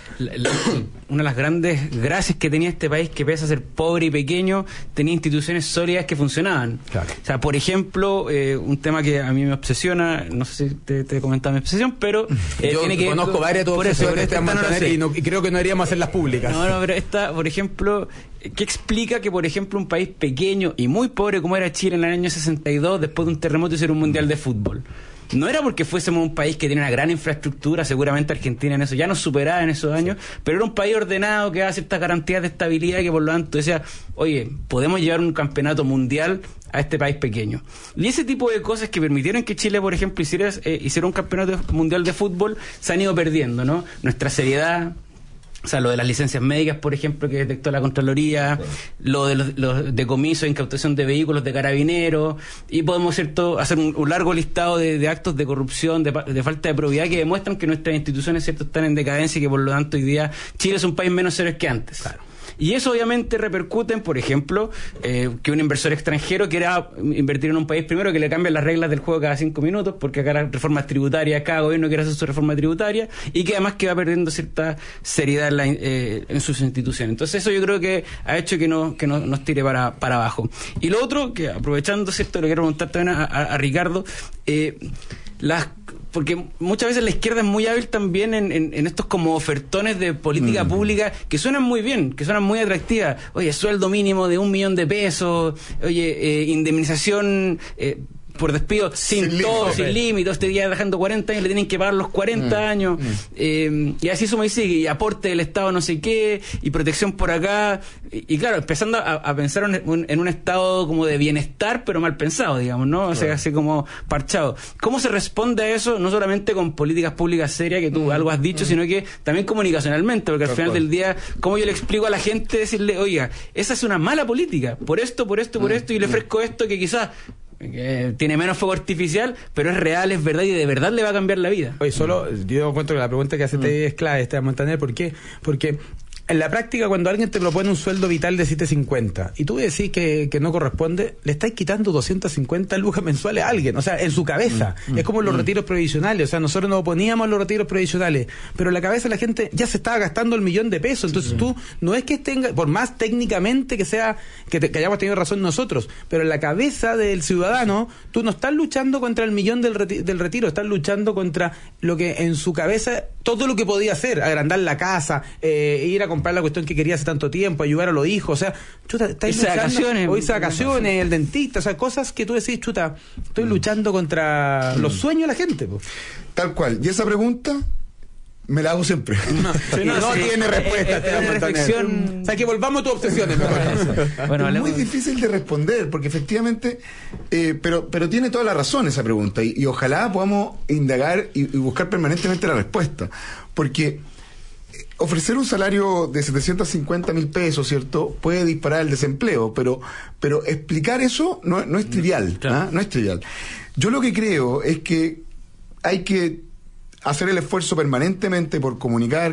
E: una de las grandes gracias que tenía este país, que pese a ser pobre y pequeño, tenía instituciones sólidas que funcionaban. Claro. O sea, por ejemplo, un tema que a mí me obsesiona, no sé si te comentaba mi obsesión, pero
B: yo
E: tiene que
B: conozco varias de tus obsesiones, y creo que no deberíamos hacerlas públicas.
E: No, pero esta, por ejemplo, ¿qué explica que, por ejemplo, un país pequeño y muy pobre como era Chile en el año 62, después de un terremoto, hiciera un mundial de fútbol? No era porque fuésemos un país que tiene una gran infraestructura, seguramente Argentina en eso ya nos superaba en esos años, pero era un país ordenado que daba ciertas garantías de estabilidad, que por lo tanto decía, oye, podemos llevar un campeonato mundial a este país pequeño. Y ese tipo de cosas que permitieron que Chile, por ejemplo, hiciera un campeonato mundial de fútbol, se han ido perdiendo, ¿no? Nuestra seriedad... O sea, lo de las licencias médicas, por ejemplo, que detectó la Contraloría, lo de los decomisos e incautación de vehículos de carabineros, y podemos hacer un largo listado de actos de corrupción, de falta de probidad, que demuestran que nuestras instituciones, ¿cierto?, están en decadencia y que por lo tanto hoy día Chile es un país menos serio que antes. Claro. Y eso obviamente repercute en, por ejemplo, que un inversor extranjero quiera invertir en un país, primero, que le cambien las reglas del juego cada 5 minutos, porque acá las reformas tributarias, cada gobierno quiere hacer su reforma tributaria, y que además que va perdiendo cierta seriedad en sus instituciones. Entonces eso yo creo que ha hecho que nos tire para abajo. Y lo otro, que aprovechando, ¿cierto?, le quiero preguntar también a Ricardo, porque muchas veces la izquierda es muy hábil también en estos como ofertones de política pública que suenan muy bien, que suenan muy atractivas. Oye, sueldo mínimo de $1.000.000, oye, indemnización por despido sin límite, este día dejando 40 años le tienen que pagar los 40 años, y así suma y sigue, y aporte del Estado no sé qué, y protección por acá, y claro, empezando a pensar en un estado como de bienestar, pero mal pensado, digamos, ¿no? O sea, así como parchado. ¿Cómo se responde a eso? No solamente con políticas públicas serias, que tú algo has dicho, sino que también comunicacionalmente, porque al final del día, ¿cómo yo le explico a la gente, decirle, oiga, esa es una mala política, por esto, y le ofrezco esto que quizás tiene menos fuego artificial, pero es real, es verdad, y de verdad le va a cambiar la vida?
B: Oye, yo encuentro que la pregunta que hace es clave, Esteban Montaner. ¿Por qué? Porque en la práctica, cuando alguien te propone un sueldo vital de 750 y tú decís que no corresponde, le estáis quitando 250 lucas mensuales a alguien, o sea, en su cabeza. Es como los retiros previsionales, o sea, nosotros nos oponíamos a los retiros previsionales, pero en la cabeza de la gente ya se estaba gastando $1.000.000. Entonces tú, no es que tenga, por más técnicamente que sea, que hayamos tenido razón nosotros, pero en la cabeza del ciudadano, tú no estás luchando contra el millón del retiro, estás luchando contra lo que en su cabeza, todo lo que podía hacer, agrandar la casa, ir a comprar la cuestión que quería hace tanto tiempo, ayudar a los hijos, o sea, chuta, estáis luchando, irse a vacaciones, el dentista, o sea, cosas que tú decís, chuta, estoy luchando contra los sueños de la gente, po.
C: Tal cual. Y esa pregunta me la hago siempre. No tiene respuesta.
B: Reflexión. O sea, que volvamos a tus obsesiones.
C: Bueno, es muy difícil de responder, porque efectivamente, pero tiene toda la razón esa pregunta, y ojalá podamos indagar y buscar permanentemente la respuesta, porque ofrecer un salario de 750.000 pesos, ¿cierto? Puede disparar el desempleo, pero explicar eso no es trivial, ¿ah? No es trivial. Yo lo que creo es que hay que hacer el esfuerzo permanentemente por comunicar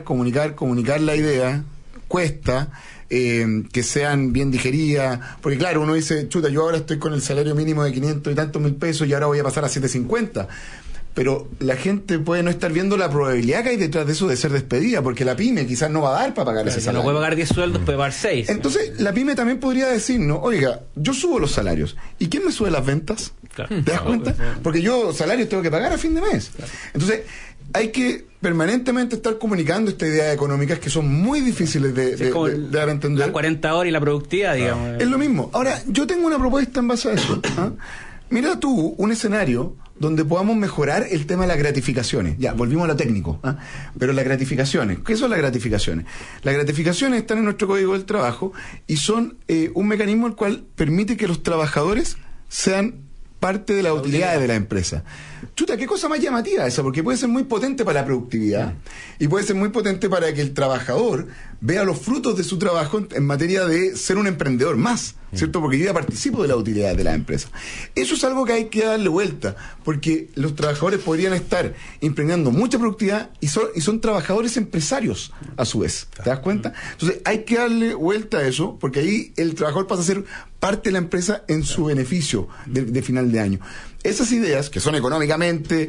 C: la idea. Cuesta que sean bien digeridas, porque claro, uno dice, chuta, yo ahora estoy con el salario mínimo de 500 y tantos mil pesos y ahora voy a pasar a 750. Pero la gente puede no estar viendo la probabilidad que hay detrás de eso de ser despedida, porque la pyme quizás no va a dar para pagar ese salario.
E: No puede pagar 10 sueldos, puede pagar 6.
C: Entonces, la pyme también podría decirnos, oiga, yo subo los salarios, ¿y quién me sube las ventas? Claro. ¿Te das cuenta? Porque yo salarios tengo que pagar a fin de mes. Claro. Entonces, hay que permanentemente estar comunicando estas ideas económicas que son muy difíciles de dar a entender.
E: Las 40 horas y la productividad, digamos.
C: Es lo mismo. Ahora, yo tengo una propuesta en base a eso. ¿Ah? Mira tú un escenario donde podamos mejorar el tema de las gratificaciones. Ya, volvimos a lo técnico. ¿Ah? Pero las gratificaciones, ¿qué son las gratificaciones? Las gratificaciones están en nuestro Código del Trabajo y son un mecanismo el cual permite que los trabajadores sean parte de la utilidad de la empresa. Chuta, qué cosa más llamativa esa, porque puede ser muy potente para la productividad y puede ser muy potente para que el trabajador vea los frutos de su trabajo en materia de ser un emprendedor más, ¿cierto? Porque yo ya participo de la utilidad de la empresa. Eso es algo que hay que darle vuelta, porque los trabajadores podrían estar impregnando mucha productividad y son trabajadores empresarios a su vez. ¿Te das cuenta? Entonces hay que darle vuelta a eso, porque ahí el trabajador pasa a ser parte de la empresa en su beneficio de final de año. Esas ideas, que son económicamente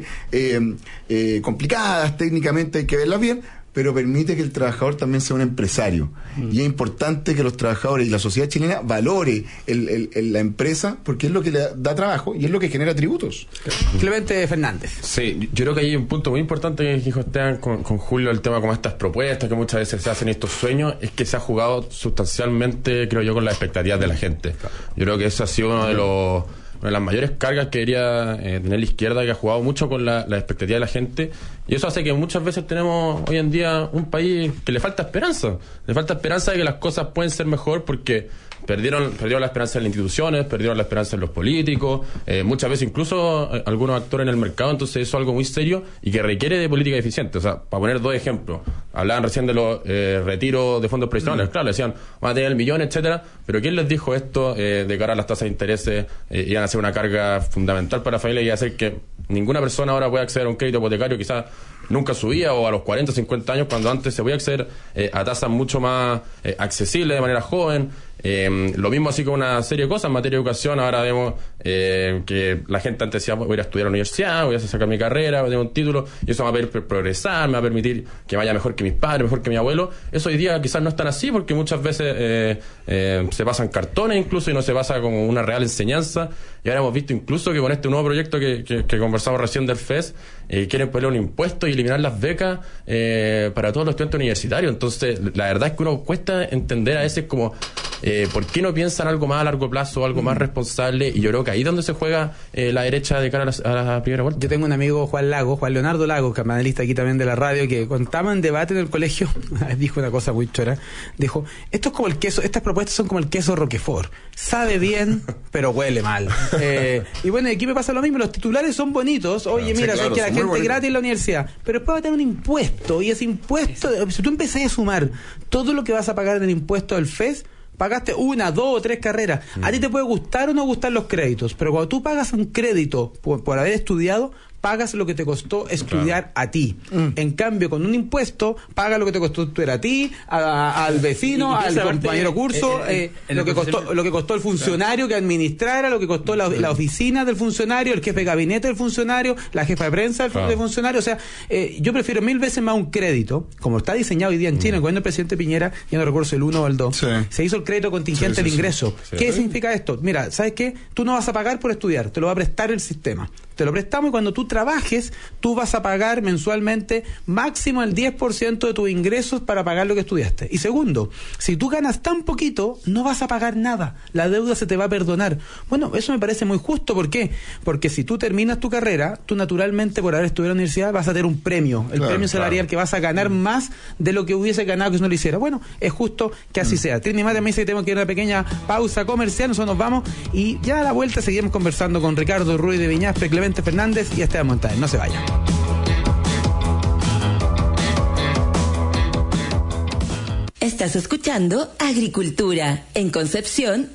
C: complicadas, técnicamente hay que verlas bien, pero permite que el trabajador también sea un empresario. Y es importante que los trabajadores y la sociedad chilena valore la empresa, porque es lo que le da trabajo y es lo que genera tributos.
B: Clemente Fernández.
D: Sí, yo creo que hay un punto muy importante que dijo Esteban con Julio, el tema como estas propuestas que muchas veces se hacen, estos sueños, es que se ha jugado sustancialmente, creo yo, con las expectativas de la gente. Yo creo que eso ha sido una de las mayores cargas que debería tener la izquierda, que ha jugado mucho con la expectativa de la gente, y eso hace que muchas veces tenemos hoy en día un país que le falta esperanza de que las cosas pueden ser mejor, porque perdieron la esperanza en las instituciones, perdieron la esperanza en los políticos, muchas veces incluso algunos actores en el mercado. Entonces eso es algo muy serio y que requiere de política eficiente. O sea, para poner dos ejemplos, hablaban recién de los retiros de fondos previsionales. Claro, le decían, van a tener el millón, etcétera, pero ¿quién les dijo esto de cara a las tasas de intereses? Iban a ser una carga fundamental para la familia y hacer que ninguna persona ahora pueda acceder a un crédito hipotecario, quizás nunca subía, o a los 40, 50 años, cuando antes se podía acceder a tasas mucho más accesibles de manera joven. Lo mismo así con una serie de cosas en materia de educación. Ahora vemos que la gente antes decía, voy a ir a estudiar a la universidad, voy a sacar mi carrera, voy a tener un título, y eso me va a permitir progresar, me va a permitir que vaya mejor que mis padres, mejor que mi abuelo. Eso hoy día quizás no es tan así, porque muchas veces se pasan cartones incluso y no se pasa como una real enseñanza. Y ahora hemos visto incluso que con este nuevo proyecto que conversamos recién del FES, quieren poner un impuesto y eliminar las becas para todos los estudiantes universitarios. Entonces la verdad es que uno cuesta entender a veces como ¿por qué no piensan algo más a largo plazo, algo más responsable? Y yo creo que ahí es donde se juega la derecha de cara a la primera vuelta.
B: Yo tengo un amigo, Juan Leonardo Lagos, que es panelista aquí también de la radio, que contaba en debate en el colegio, dijo una cosa muy chora, dijo, esto es como el queso, estas propuestas son como el queso Roquefort, sabe bien, pero huele mal. Y bueno, aquí me pasa lo mismo, los titulares son bonitos, oye, mira, sí, claro, que la gente gratis en la universidad, pero después va a tener un impuesto, y ese impuesto, si tú empezás a sumar todo lo que vas a pagar del impuesto del FES, pagaste 1, 2 o 3 carreras. A ti te puede gustar o no gustar los créditos, pero cuando tú pagas un crédito por haber estudiado, pagas lo que te costó estudiar a ti. En cambio, con un impuesto, pagas lo que te costó estudiar a ti, al vecino, al compañero curso, lo que costó el funcionario que administrara, lo que costó la oficina del funcionario, el jefe de gabinete del funcionario, la jefa de prensa del funcionario. O sea, yo prefiero 1000 veces más un crédito, como está diseñado hoy día en China, cuando el presidente Piñera, ya no recuerdo el 1 o el 2, se hizo el crédito contingente del ingreso. ¿Qué significa esto? Mira, ¿sabes qué? Tú no vas a pagar por estudiar, te lo va a prestar el sistema. Te lo prestamos y cuando tú trabajes, tú vas a pagar mensualmente máximo el 10% de tus ingresos para pagar lo que estudiaste. Y segundo, si tú ganas tan poquito, no vas a pagar nada. La deuda se te va a perdonar. Bueno, eso me parece muy justo. ¿Por qué? Porque si tú terminas tu carrera, tú naturalmente por haber estudiado en la universidad vas a tener un premio. El premio salarial que vas a ganar más de lo que hubiese ganado que si no lo hiciera. Bueno, es justo que así sea. Trini Mate me dice que tenemos que ir a una pequeña pausa comercial. Nosotros nos vamos y ya a la vuelta seguimos conversando con Ricardo Ruiz de Viñaspe, Clemente Fernández y Esteban Montaner. No se vayan.
F: Estás escuchando Agricultura, en Concepción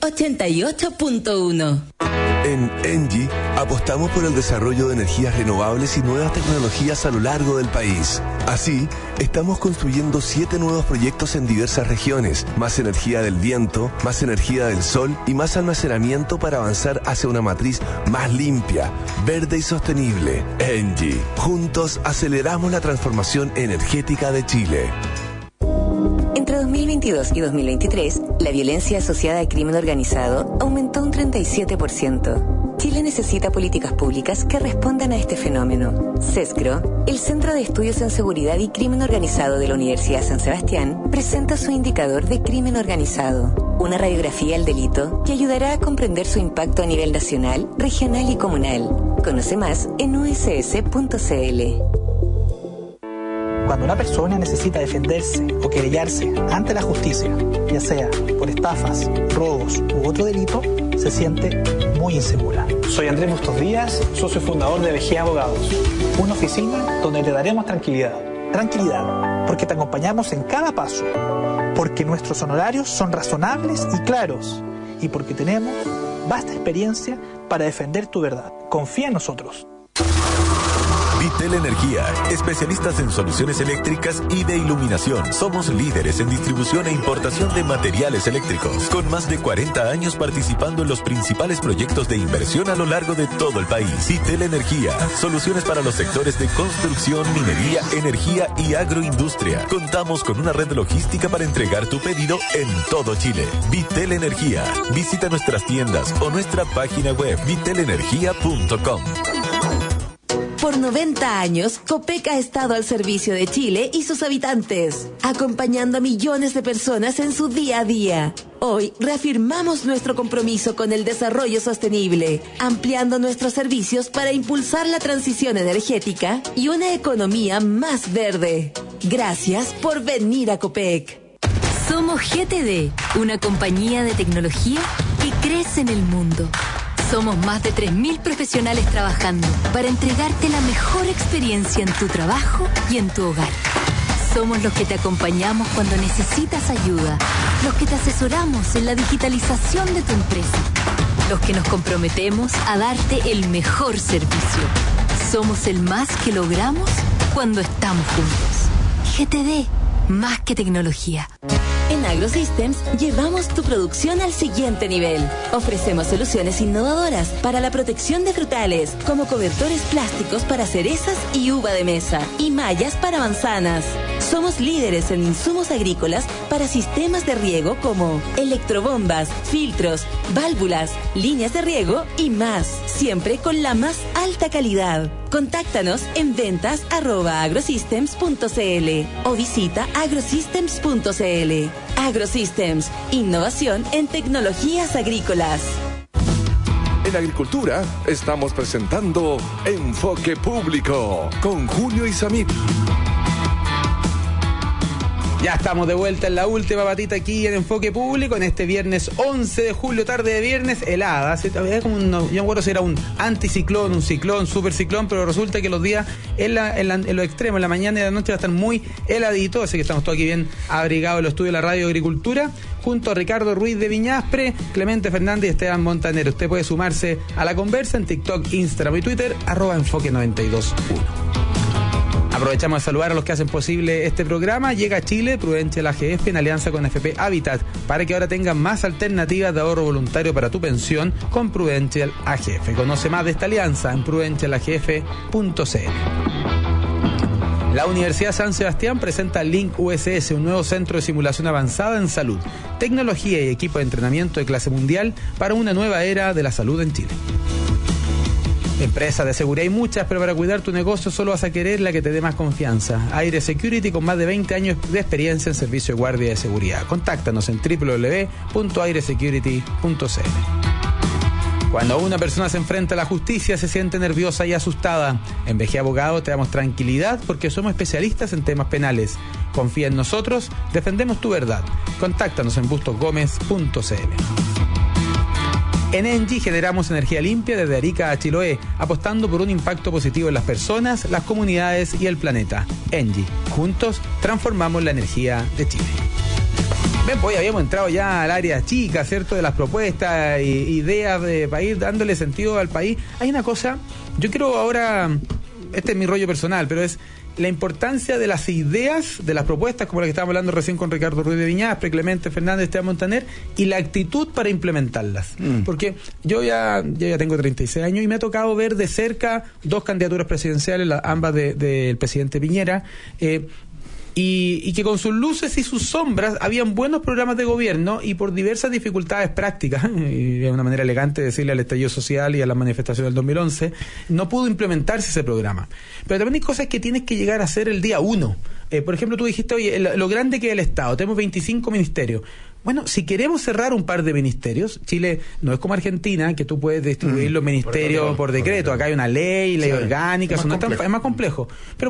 F: 88.1.
A: En Engie apostamos por el desarrollo de energías renovables y nuevas tecnologías a lo largo del país. Así, estamos construyendo 7 nuevos proyectos en diversas regiones, más energía del viento, más energía del sol y más almacenamiento para avanzar hacia una matriz más limpia, verde y sostenible. Engie, juntos aceleramos la transformación energética de Chile.
L: Entre 2022 y 2023, la violencia asociada al crimen organizado aumentó un 37%. Chile necesita políticas públicas que respondan a este fenómeno. CESCRO, el Centro de Estudios en Seguridad y Crimen Organizado de la Universidad San Sebastián, presenta su indicador de crimen organizado, una radiografía del delito que ayudará a comprender su impacto a nivel nacional, regional y comunal. Conoce más en uss.cl.
M: Cuando una persona necesita defenderse o querellarse ante la justicia, ya sea por estafas, robos u otro delito, se siente muy insegura.
N: Soy Andrés Bustos Díaz, socio fundador de BG Abogados, una oficina donde te daremos tranquilidad. Tranquilidad, porque te acompañamos en cada paso, porque nuestros honorarios son razonables y claros, y porque tenemos vasta experiencia para defender tu verdad. Confía en nosotros.
J: Vitel Energía, especialistas en soluciones eléctricas y de iluminación. Somos líderes en distribución e importación de materiales eléctricos, con más de 40 años participando en los principales proyectos de inversión a lo largo de todo el país. Vitel Energía, soluciones para los sectores de construcción, minería, energía y agroindustria. Contamos con una red logística para entregar tu pedido en todo Chile. Vitel Energía, visita nuestras tiendas o nuestra página web vitelenergia.com.
F: Por 90 años, Copec ha estado al servicio de Chile y sus habitantes, acompañando a millones de personas en su día a día. Hoy reafirmamos nuestro compromiso con el desarrollo sostenible, ampliando nuestros servicios para impulsar la transición energética y una economía más verde. Gracias por venir a Copec.
O: Somos GTD, una compañía de tecnología que crece en el mundo. Somos más de 3.000 profesionales trabajando para entregarte la mejor experiencia en tu trabajo y en tu hogar. Somos los que te acompañamos cuando necesitas ayuda, los que te asesoramos en la digitalización de tu empresa, los que nos comprometemos a darte el mejor servicio. Somos el más que logramos cuando estamos juntos. GTD, más que tecnología.
F: En AgroSystems llevamos tu producción al siguiente nivel. Ofrecemos soluciones innovadoras para la protección de frutales, como cobertores plásticos para cerezas y uva de mesa, y mallas para manzanas. Somos líderes en insumos agrícolas para sistemas de riego como electrobombas, filtros, válvulas, líneas de riego y más, siempre con la más alta calidad. Contáctanos en ventas@agrosystems.cl o visita agrosystems.cl. AgroSystems, innovación en tecnologías agrícolas.
A: En Agricultura estamos presentando Enfoque Público con Julio Isamit.
B: Ya estamos de vuelta en la última patita aquí en Enfoque Público en este viernes 11 de julio, tarde de viernes, helada. Yo me acuerdo si era un anticiclón, un ciclón, superciclón, pero resulta que los días en los extremos, en la mañana y en la noche va a estar muy heladito, así que estamos todos aquí bien abrigados en los estudios de la Radio Agricultura, junto a Ricardo Ruiz de Viñaspre, Clemente Fernández y Esteban Montanero. Usted puede sumarse a la conversa en TikTok, Instagram y Twitter, @enfoque921. Aprovechamos de saludar a los que hacen posible este programa. Llega a Chile Prudential AGF en alianza con FP Habitat para que ahora tengan más alternativas de ahorro voluntario para tu pensión con Prudential AGF. Conoce más de esta alianza en prudentialagf.cl. La Universidad San Sebastián presenta Link USS, un nuevo centro de simulación avanzada en salud, tecnología y equipo de entrenamiento de clase mundial para una nueva era de la salud en Chile. Empresas de seguridad hay muchas, pero para cuidar tu negocio solo vas a querer la que te dé más confianza. Aire Security, con más de 20 años de experiencia en servicio de guardia de seguridad. Contáctanos en www.airesecurity.cl. Cuando una persona se enfrenta a la justicia, se siente nerviosa y asustada. En BG Abogado te damos tranquilidad porque somos especialistas en temas penales. Confía en nosotros, defendemos tu verdad. Contáctanos en bustosgomez.cl. En Engie generamos energía limpia desde Arica a Chiloé, apostando por un impacto positivo en las personas, las comunidades y el planeta. Engie, juntos transformamos la energía de Chile. Bien, pues habíamos entrado ya al área chica, ¿cierto? De las propuestas e ideas para ir dándole sentido al país. Hay una cosa, yo quiero ahora, este es mi rollo personal, pero es la importancia de las ideas, de las propuestas, como la que estábamos hablando recién con Ricardo Ruiz de Viñaspre, Clemente Fernández, Esteban Montaner, y la actitud para implementarlas. Porque yo ya tengo 36 años y me ha tocado ver de cerca 2 candidaturas presidenciales, ambas del presidente Piñera, y que con sus luces y sus sombras habían buenos programas de gobierno y por diversas dificultades prácticas, y es una manera elegante de decirle al estallido social y a las manifestaciones del 2011, no pudo implementarse ese programa. Pero también hay cosas que tienes que llegar a hacer el día 1. Por ejemplo, tú dijiste, oye, lo grande que es el Estado, tenemos 25 ministerios. Bueno, si queremos cerrar un par de ministerios, Chile no es como Argentina, que tú puedes distribuir los ministerios por decreto. Acá hay una ley orgánica, es más complejo. Pero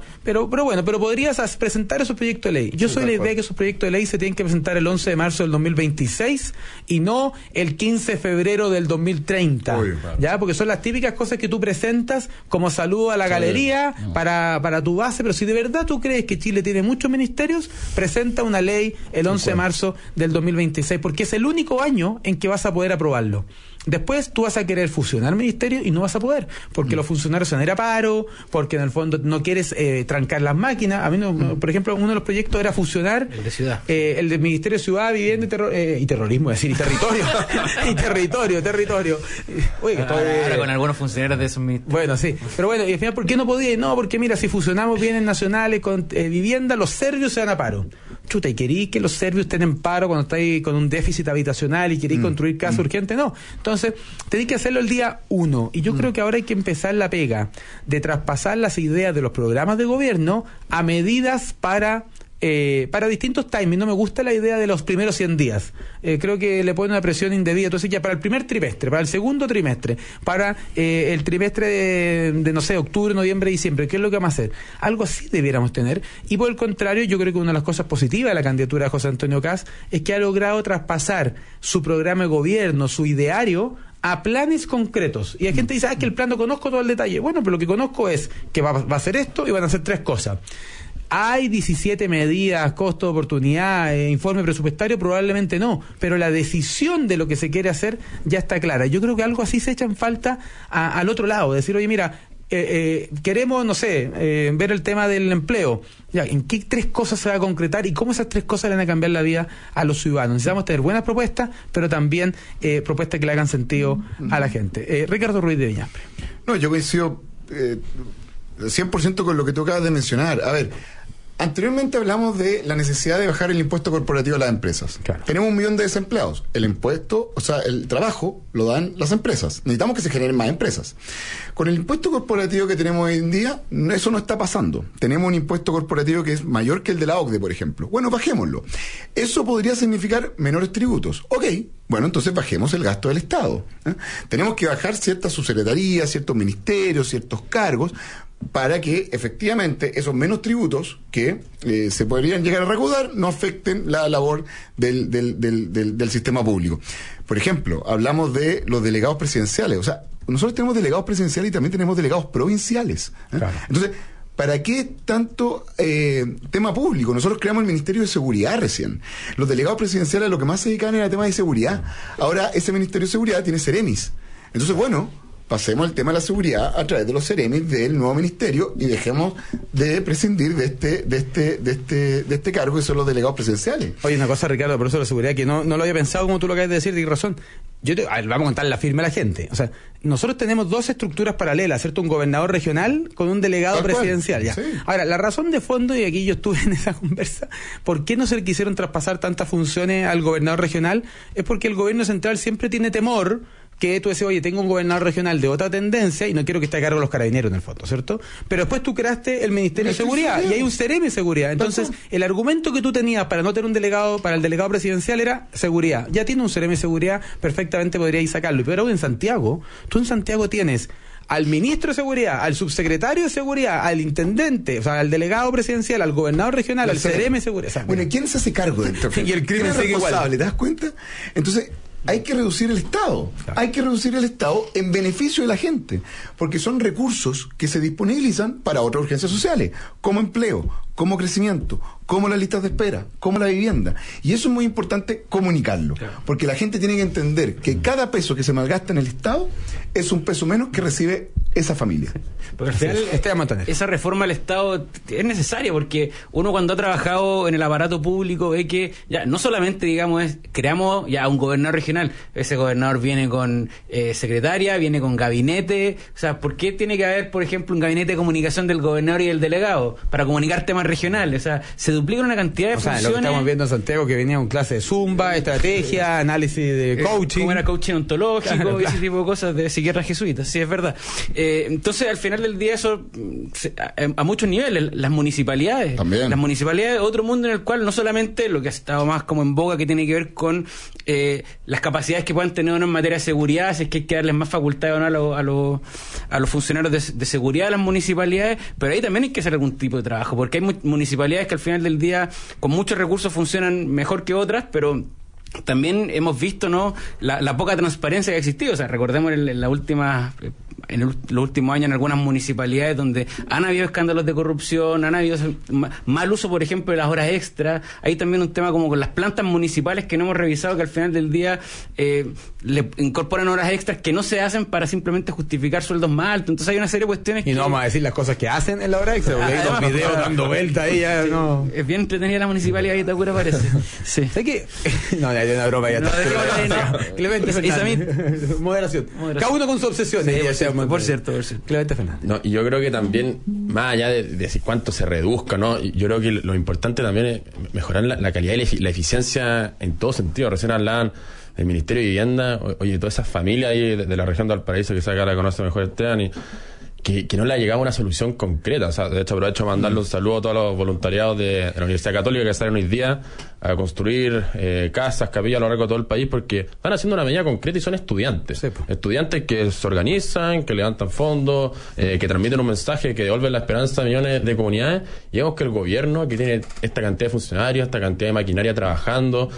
B: podrías presentar esos proyectos de ley. Yo soy la idea que esos proyectos de ley se tienen que presentar el 11 de marzo del 2026 y no el 15 de febrero del 2030. ¿Ya? Porque son las típicas cosas que tú presentas como saludo a la galería para tu base, pero si de verdad tú crees que Chile tiene muchos ministerios, presenta una ley el 11 de marzo del 2026, porque es el único año en que vas a poder aprobarlo. Después tú vas a querer fusionar ministerios y no vas a poder, porque los funcionarios se van a ir a paro, porque en el fondo no quieres trancar las máquinas. A mí, por ejemplo, uno de los proyectos era fusionar
E: el de ciudad,
B: el del Ministerio de Ciudad, Vivienda y Terrorismo, es decir, y territorio. territorio. Oye,
E: ahora con algunos funcionarios de esos ministerios.
B: Bueno, sí, pero bueno, y al final, ¿por qué no podía? No, porque mira, si fusionamos bienes nacionales con vivienda, los serbios se van a paro. Chuta, ¿y querí que los serbios estén en paro cuando estáis con un déficit habitacional y queréis construir casas urgentes? No. Entonces, tenéis que hacerlo el día 1. Y yo creo que ahora hay que empezar la pega de traspasar las ideas de los programas de gobierno a medidas para distintos timings. No me gusta la idea de los primeros 100 días. Creo que le pone una presión indebida. Entonces ya para el primer trimestre, para el segundo trimestre, para el trimestre de no sé, octubre, noviembre, diciembre, ¿qué es lo que vamos a hacer? Algo así debiéramos tener. Y por el contrario, yo creo que una de las cosas positivas de la candidatura de José Antonio Kast es que ha logrado traspasar su programa de gobierno, su ideario, a planes concretos. Y hay gente que dice, que el plan no conozco todo el detalle. Bueno, pero lo que conozco es que va a hacer esto y van a hacer 3 cosas. ¿Hay 17 medidas, costo de oportunidad, informe presupuestario? Probablemente no, pero la decisión de lo que se quiere hacer ya está clara. Yo creo que algo así se echa en falta al otro lado, decir, oye, mira, queremos, no sé, ver el tema del empleo. Ya, ¿en qué 3 cosas se va a concretar y cómo esas 3 cosas le van a cambiar la vida a los ciudadanos? Necesitamos tener buenas propuestas, pero también propuestas que le hagan sentido a la gente. Ricardo Ruiz de Viñaspre.
C: No, yo coincido 100% con lo que tú acabas de mencionar. A ver, anteriormente hablamos de la necesidad de bajar el impuesto corporativo a las empresas. Claro. Tenemos 1 millón de desempleados. El impuesto, o sea, el trabajo lo dan las empresas. Necesitamos que se generen más empresas. Con el impuesto corporativo que tenemos hoy en día, eso no está pasando. Tenemos un impuesto corporativo que es mayor que el de la OCDE, por ejemplo. Bueno, bajémoslo. Eso podría significar menores tributos. Ok, bueno, entonces bajemos el gasto del Estado. Tenemos que bajar ciertas subsecretarías, ciertos ministerios, ciertos cargos, para que efectivamente esos menos tributos que se podrían llegar a recaudar no afecten la labor del sistema público. Por ejemplo, hablamos de los delegados presidenciales. O sea, nosotros tenemos delegados presidenciales y también tenemos delegados provinciales. Claro. Entonces, ¿para qué tanto tema público? Nosotros creamos el Ministerio de Seguridad recién. Los delegados presidenciales lo que más se dedican era a temas de seguridad. Ahora ese Ministerio de Seguridad tiene Ceremis. Entonces, bueno, pasemos al tema de la seguridad a través de los Ceremis del nuevo ministerio y dejemos de prescindir de este cargo que son los delegados presidenciales.
B: Oye, una cosa, Ricardo, por eso la seguridad, que no lo había pensado como tú lo acabas de decir, tienes razón. Vamos a contar la firme a la gente. O sea, nosotros tenemos 2 estructuras paralelas, ¿cierto? Un gobernador regional con un delegado presidencial. Ya. Sí. Ahora, la razón de fondo, y aquí yo estuve en esa conversa, ¿por qué no se le quisieron traspasar tantas funciones al gobernador regional? Es porque el gobierno central siempre tiene temor que tú decís, oye, tengo un gobernador regional de otra tendencia y no quiero que esté a cargo de los carabineros en el fondo, ¿cierto? Pero después tú creaste el Ministerio de Seguridad y hay un CEREMI de Seguridad. Entonces, el argumento que tú tenías para no tener un delegado, para el delegado presidencial era seguridad. Ya tiene un CEREMI de Seguridad, perfectamente podríais sacarlo. Pero ahora en Santiago, tú en Santiago tienes al ministro de Seguridad, al subsecretario de Seguridad, al intendente, o sea, al delegado presidencial, al gobernador regional, al CRM de Seguridad. O sea,
C: bueno, ¿quién se hace cargo de esto?
B: Y el crimen sigue igual.
C: ¿Te das cuenta? Entonces, hay que reducir el Estado. Claro. Hay que reducir el Estado en beneficio de la gente, porque son recursos que se disponibilizan para otras urgencias sociales, como empleo, como crecimiento, como las listas de espera, como la vivienda. Y eso es muy importante comunicarlo, claro, porque la gente tiene que entender que cada peso que se malgasta en el Estado es un peso menos que recibe esa familia.
E: Porque al final esa reforma al Estado es necesaria, porque uno cuando ha trabajado en el aparato público ve que ya no solamente, digamos, creamos ya un gobernador regional, ese gobernador viene con secretaria, viene con gabinete, o sea, ¿por qué tiene que haber, por ejemplo, un gabinete de comunicación del gobernador y del delegado para comunicar temas regionales? O sea, se duplica una cantidad de funciones.
B: Lo que estamos viendo en Santiago, que venía con clase de Zumba, estrategia, análisis de coaching.
E: Como era coaching ontológico, claro, y ese tipo de cosas de psiquiatras jesuitas, sí, es verdad. Entonces, al final del día, eso a muchos niveles, las municipalidades.
C: También.
E: Las municipalidades, otro mundo en el cual no solamente lo que ha estado más como en boga, que tiene que ver con las capacidades que puedan tener en materia de seguridad, si es que hay que darles más facultades o no a los funcionarios de seguridad de las municipalidades, pero ahí también hay que hacer algún tipo de trabajo, porque hay municipalidades que al final del día con muchos recursos funcionan mejor que otras, pero también hemos visto, ¿no?, la poca transparencia que ha existido. O sea, recordemos en los últimos años en algunas municipalidades donde han habido escándalos de corrupción, han habido mal uso, por ejemplo, de las horas extras. Hay también un tema como con las plantas municipales que no hemos revisado, que al final del día le incorporan horas extras que no se hacen para simplemente justificar sueldos más altos. Entonces hay una serie de cuestiones
B: y no vamos a decir las cosas que hacen en la hora extra, porque hay dos videos dando vuelta ahí. No.
E: Es bien entretenida la municipalidad de Itacura, parece. Sí.
B: ¿Sabes qué? No, hay una broma ya. Clemente Fernández. Moderación. Cada uno con su obsesión.
E: Sí, por cierto.
B: Clemente Fernández.
D: No, y yo creo que también, más allá de decir cuánto se reduzca, ¿no?, yo creo que lo importante también es mejorar la calidad y la eficiencia en todo sentido. Recién hablaban del Ministerio de Vivienda, oye, todas esas familias ahí de la región de Valparaíso, que acá la conoce mejor Esteban, y que no le ha llegado una solución concreta. O sea, de hecho, aprovecho a mandarle un saludo a todos los voluntariados de la Universidad Católica que salen hoy día a construir casas, capillas a lo largo de todo el país, porque están haciendo una medida concreta y son estudiantes. Sí, estudiantes que se organizan, que levantan fondos, que transmiten un mensaje, que devuelven la esperanza a millones de comunidades. Y vemos que el gobierno, que tiene esta cantidad de funcionarios, esta cantidad de maquinaria trabajando,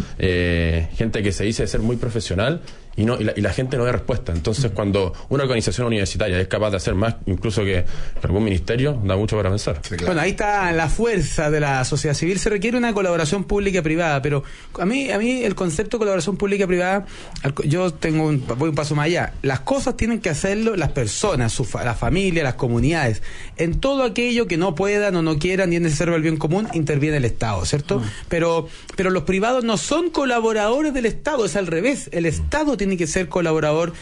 D: gente que se dice ser muy profesional, y la gente no da respuesta. Entonces, cuando una organización universitaria es capaz de hacer más incluso que algún ministerio, da mucho para pensar.
B: Sí, claro. Bueno, ahí está la fuerza de la sociedad civil. Se requiere una colaboración pública-privada, pero a mí el concepto de colaboración pública-privada, yo voy un paso más allá. Las cosas tienen que hacerlo las personas, la familia, las comunidades. En todo aquello que no puedan o no quieran y es necesario el bien común, interviene el Estado, ¿cierto? Pero los privados no son colaboradores del Estado, es al revés. El Estado tiene que ser colaborador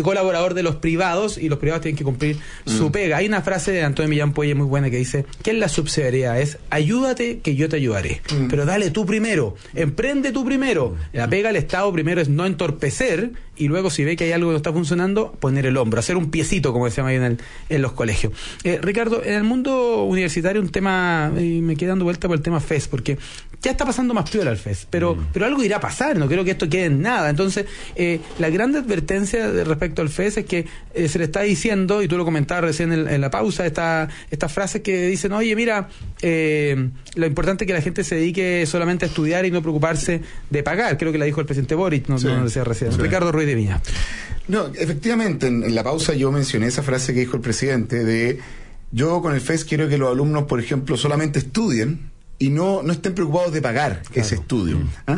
B: de los privados, y los privados tienen que cumplir su pega. Hay una frase de Antonio Millán Puelle muy buena que dice: ¿qué es la subsidiariedad? Es ayúdate que yo te ayudaré, pero dale tú primero, emprende tú primero. La pega al Estado primero es no entorpecer, y luego si ve que hay algo que no está funcionando, poner el hombro, hacer un piecito, como se llama ahí en los colegios. Ricardo, en el mundo universitario un tema, y me quedé dando vuelta por el tema FES, porque ya está pasando más piola el FES, pero algo irá a pasar, no creo que esto quede en nada. Entonces, la gran advertencia respecto al FES es que se le está diciendo, y tú lo comentabas recién en la pausa, estas frases que dicen: oye, mira, lo importante es que la gente se dedique solamente a estudiar y no preocuparse de pagar. Creo que la dijo el presidente Boric, no lo decía recién. Sí. Ricardo Ruiz de Viña.
C: No, efectivamente, en la pausa yo mencioné esa frase que dijo el presidente de: yo con el FES quiero que los alumnos, por ejemplo, solamente estudien y no estén preocupados de pagar ese estudio. ¿Ah?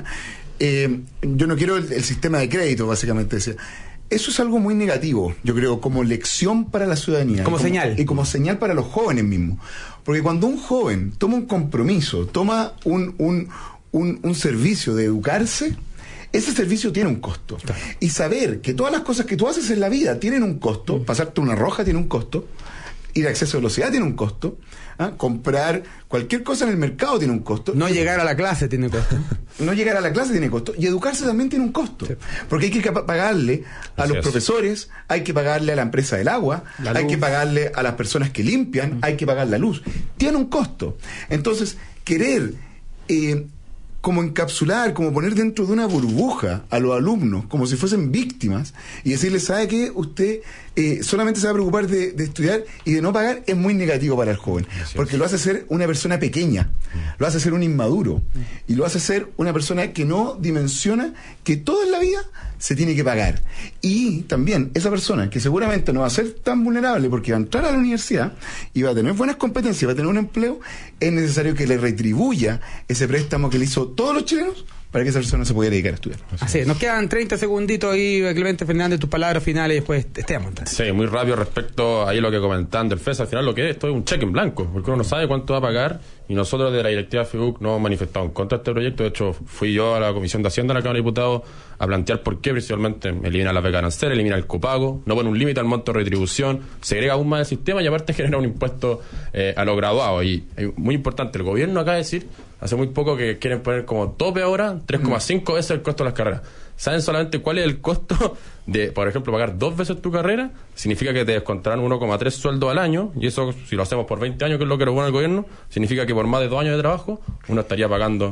C: Yo no quiero el sistema de crédito, básicamente decía. Eso es algo muy negativo, yo creo, como lección para la ciudadanía.
B: Como señal.
C: Y como señal para los jóvenes mismos. Porque cuando un joven toma un compromiso, toma un servicio de educarse, ese servicio tiene un costo. Claro. Y saber que todas las cosas que tú haces en la vida tienen un costo, pasarte una roja tiene un costo, ir a exceso de velocidad tiene un costo, comprar cualquier cosa en el mercado tiene un costo.
B: No llegar a la clase tiene costo.
C: No llegar a la clase tiene costo. Y educarse también tiene un costo. Sí. Porque hay que pagarle a los profesores, hay que pagarle a la empresa del agua, hay que pagarle a las personas que limpian, hay que pagar la luz. Tiene un costo. Entonces, querer como encapsular, como poner dentro de una burbuja a los alumnos, como si fuesen víctimas, y decirles, ¿sabe qué? Usted solamente se va a preocupar de estudiar y de no pagar, es muy negativo para el joven, porque lo hace ser una persona pequeña, lo hace ser un inmaduro, y lo hace ser una persona que no dimensiona que todo en la vida se tiene que pagar. Y también esa persona, que seguramente no va a ser tan vulnerable porque va a entrar a la universidad y va a tener buenas competencias, va a tener un empleo, es necesario que le retribuya ese préstamo que le hizo todos los chilenos para que esa persona se pudiera dedicar a estudiar.
B: Así es, nos quedan 30 segunditos ahí, Clemente Fernández, tus palabras finales y después te montar.
D: Sí, muy rápido respecto a ahí lo que comentaban del FES. Al final lo que es esto es un cheque en blanco, porque uno no sabe cuánto va a pagar, y nosotros de la directiva FIUC no hemos manifestado en contra de este proyecto. De hecho, fui yo a la Comisión de Hacienda de la Cámara de Diputados a plantear por qué, principalmente, elimina la beca arancel, elimina el copago, no pone un límite al monto de retribución, segrega aún más el sistema y aparte genera un impuesto a los graduados. Y muy importante, el gobierno acaba de decir hace muy poco que quieren poner como tope ahora 3,5 veces el costo de las carreras. ¿Saben solamente cuál es el costo de, por ejemplo, pagar 2 veces tu carrera? Significa que te descontarán 1,3 sueldos al año, y eso, si lo hacemos por 20 años, que es lo que propone el gobierno, significa que por más de 2 años de trabajo uno estaría pagando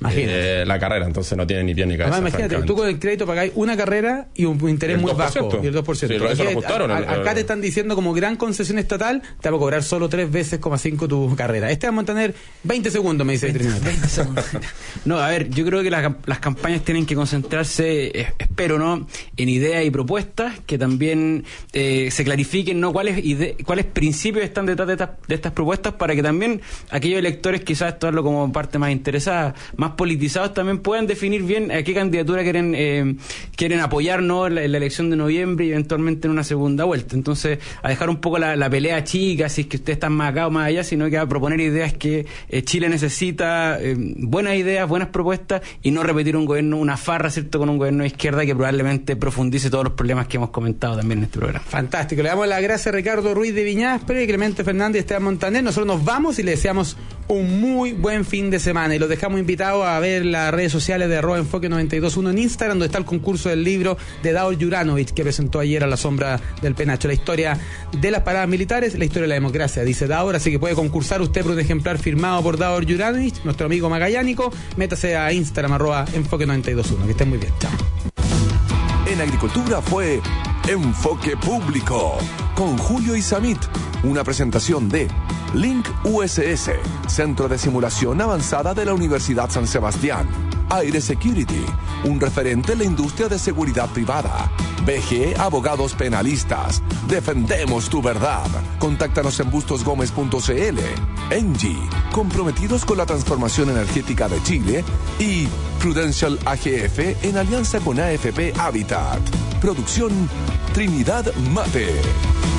D: la carrera, entonces no tiene ni pie ni cabeza.
B: Además, imagínate, tú con el crédito pagáis una carrera y un interés muy bajo, y el 2%. Sí,
D: eso lo ajustaron.
B: Acá te están diciendo, como gran concesión estatal, te va a cobrar solo 3 veces, 5 tu carrera. Vamos a tener 20 segundos, me dice el 20
E: segundos. No, a ver, yo creo que las campañas tienen que concentrarse, espero, ¿no?, en ideas y propuestas que también se clarifiquen, ¿no?, cuáles principios están detrás de estas propuestas, para que también aquellos electores, quizás esto es lo como parte más interesada, más politizados, también puedan definir bien a qué candidatura quieren apoyar, ¿no?, en la elección de noviembre y eventualmente en una segunda vuelta. Entonces, a dejar un poco la pelea chica, si es que ustedes están más acá o más allá, sino que a proponer ideas que Chile necesita, buenas ideas, buenas propuestas, y no repetir una farra, ¿cierto?, con un gobierno de izquierda que probablemente profundice todos los problemas que hemos comentado también en este programa.
B: Fantástico. Le damos las gracias a Ricardo Ruiz de Viñaspre, Clemente Fernández y Esteban Montaner. Nosotros nos vamos y le deseamos un muy buen fin de semana, y los dejamos invitados a ver las redes sociales de @enfoque 921 en Instagram, donde está el concurso del libro de Davor Juranovic, que presentó ayer a la sombra del penacho, la historia de las paradas militares, la historia de la democracia, dice Davor. Así que puede concursar usted por un ejemplar firmado por Davor Juranovic, nuestro amigo magallánico. Métase a Instagram @enfoque 921. Que estén muy bien. Chao.
A: En agricultura fue Enfoque Público con Julio Isamit, una presentación de Link USS, Centro de Simulación Avanzada de la Universidad San Sebastián. Aire Security, un referente en la industria de seguridad privada. BG Abogados Penalistas, defendemos tu verdad. Contáctanos en bustosgomez.cl. Engie, comprometidos con la transformación energética de Chile. Y Prudential AGF en alianza con AFP Habitat. Producción Trinidad Mate.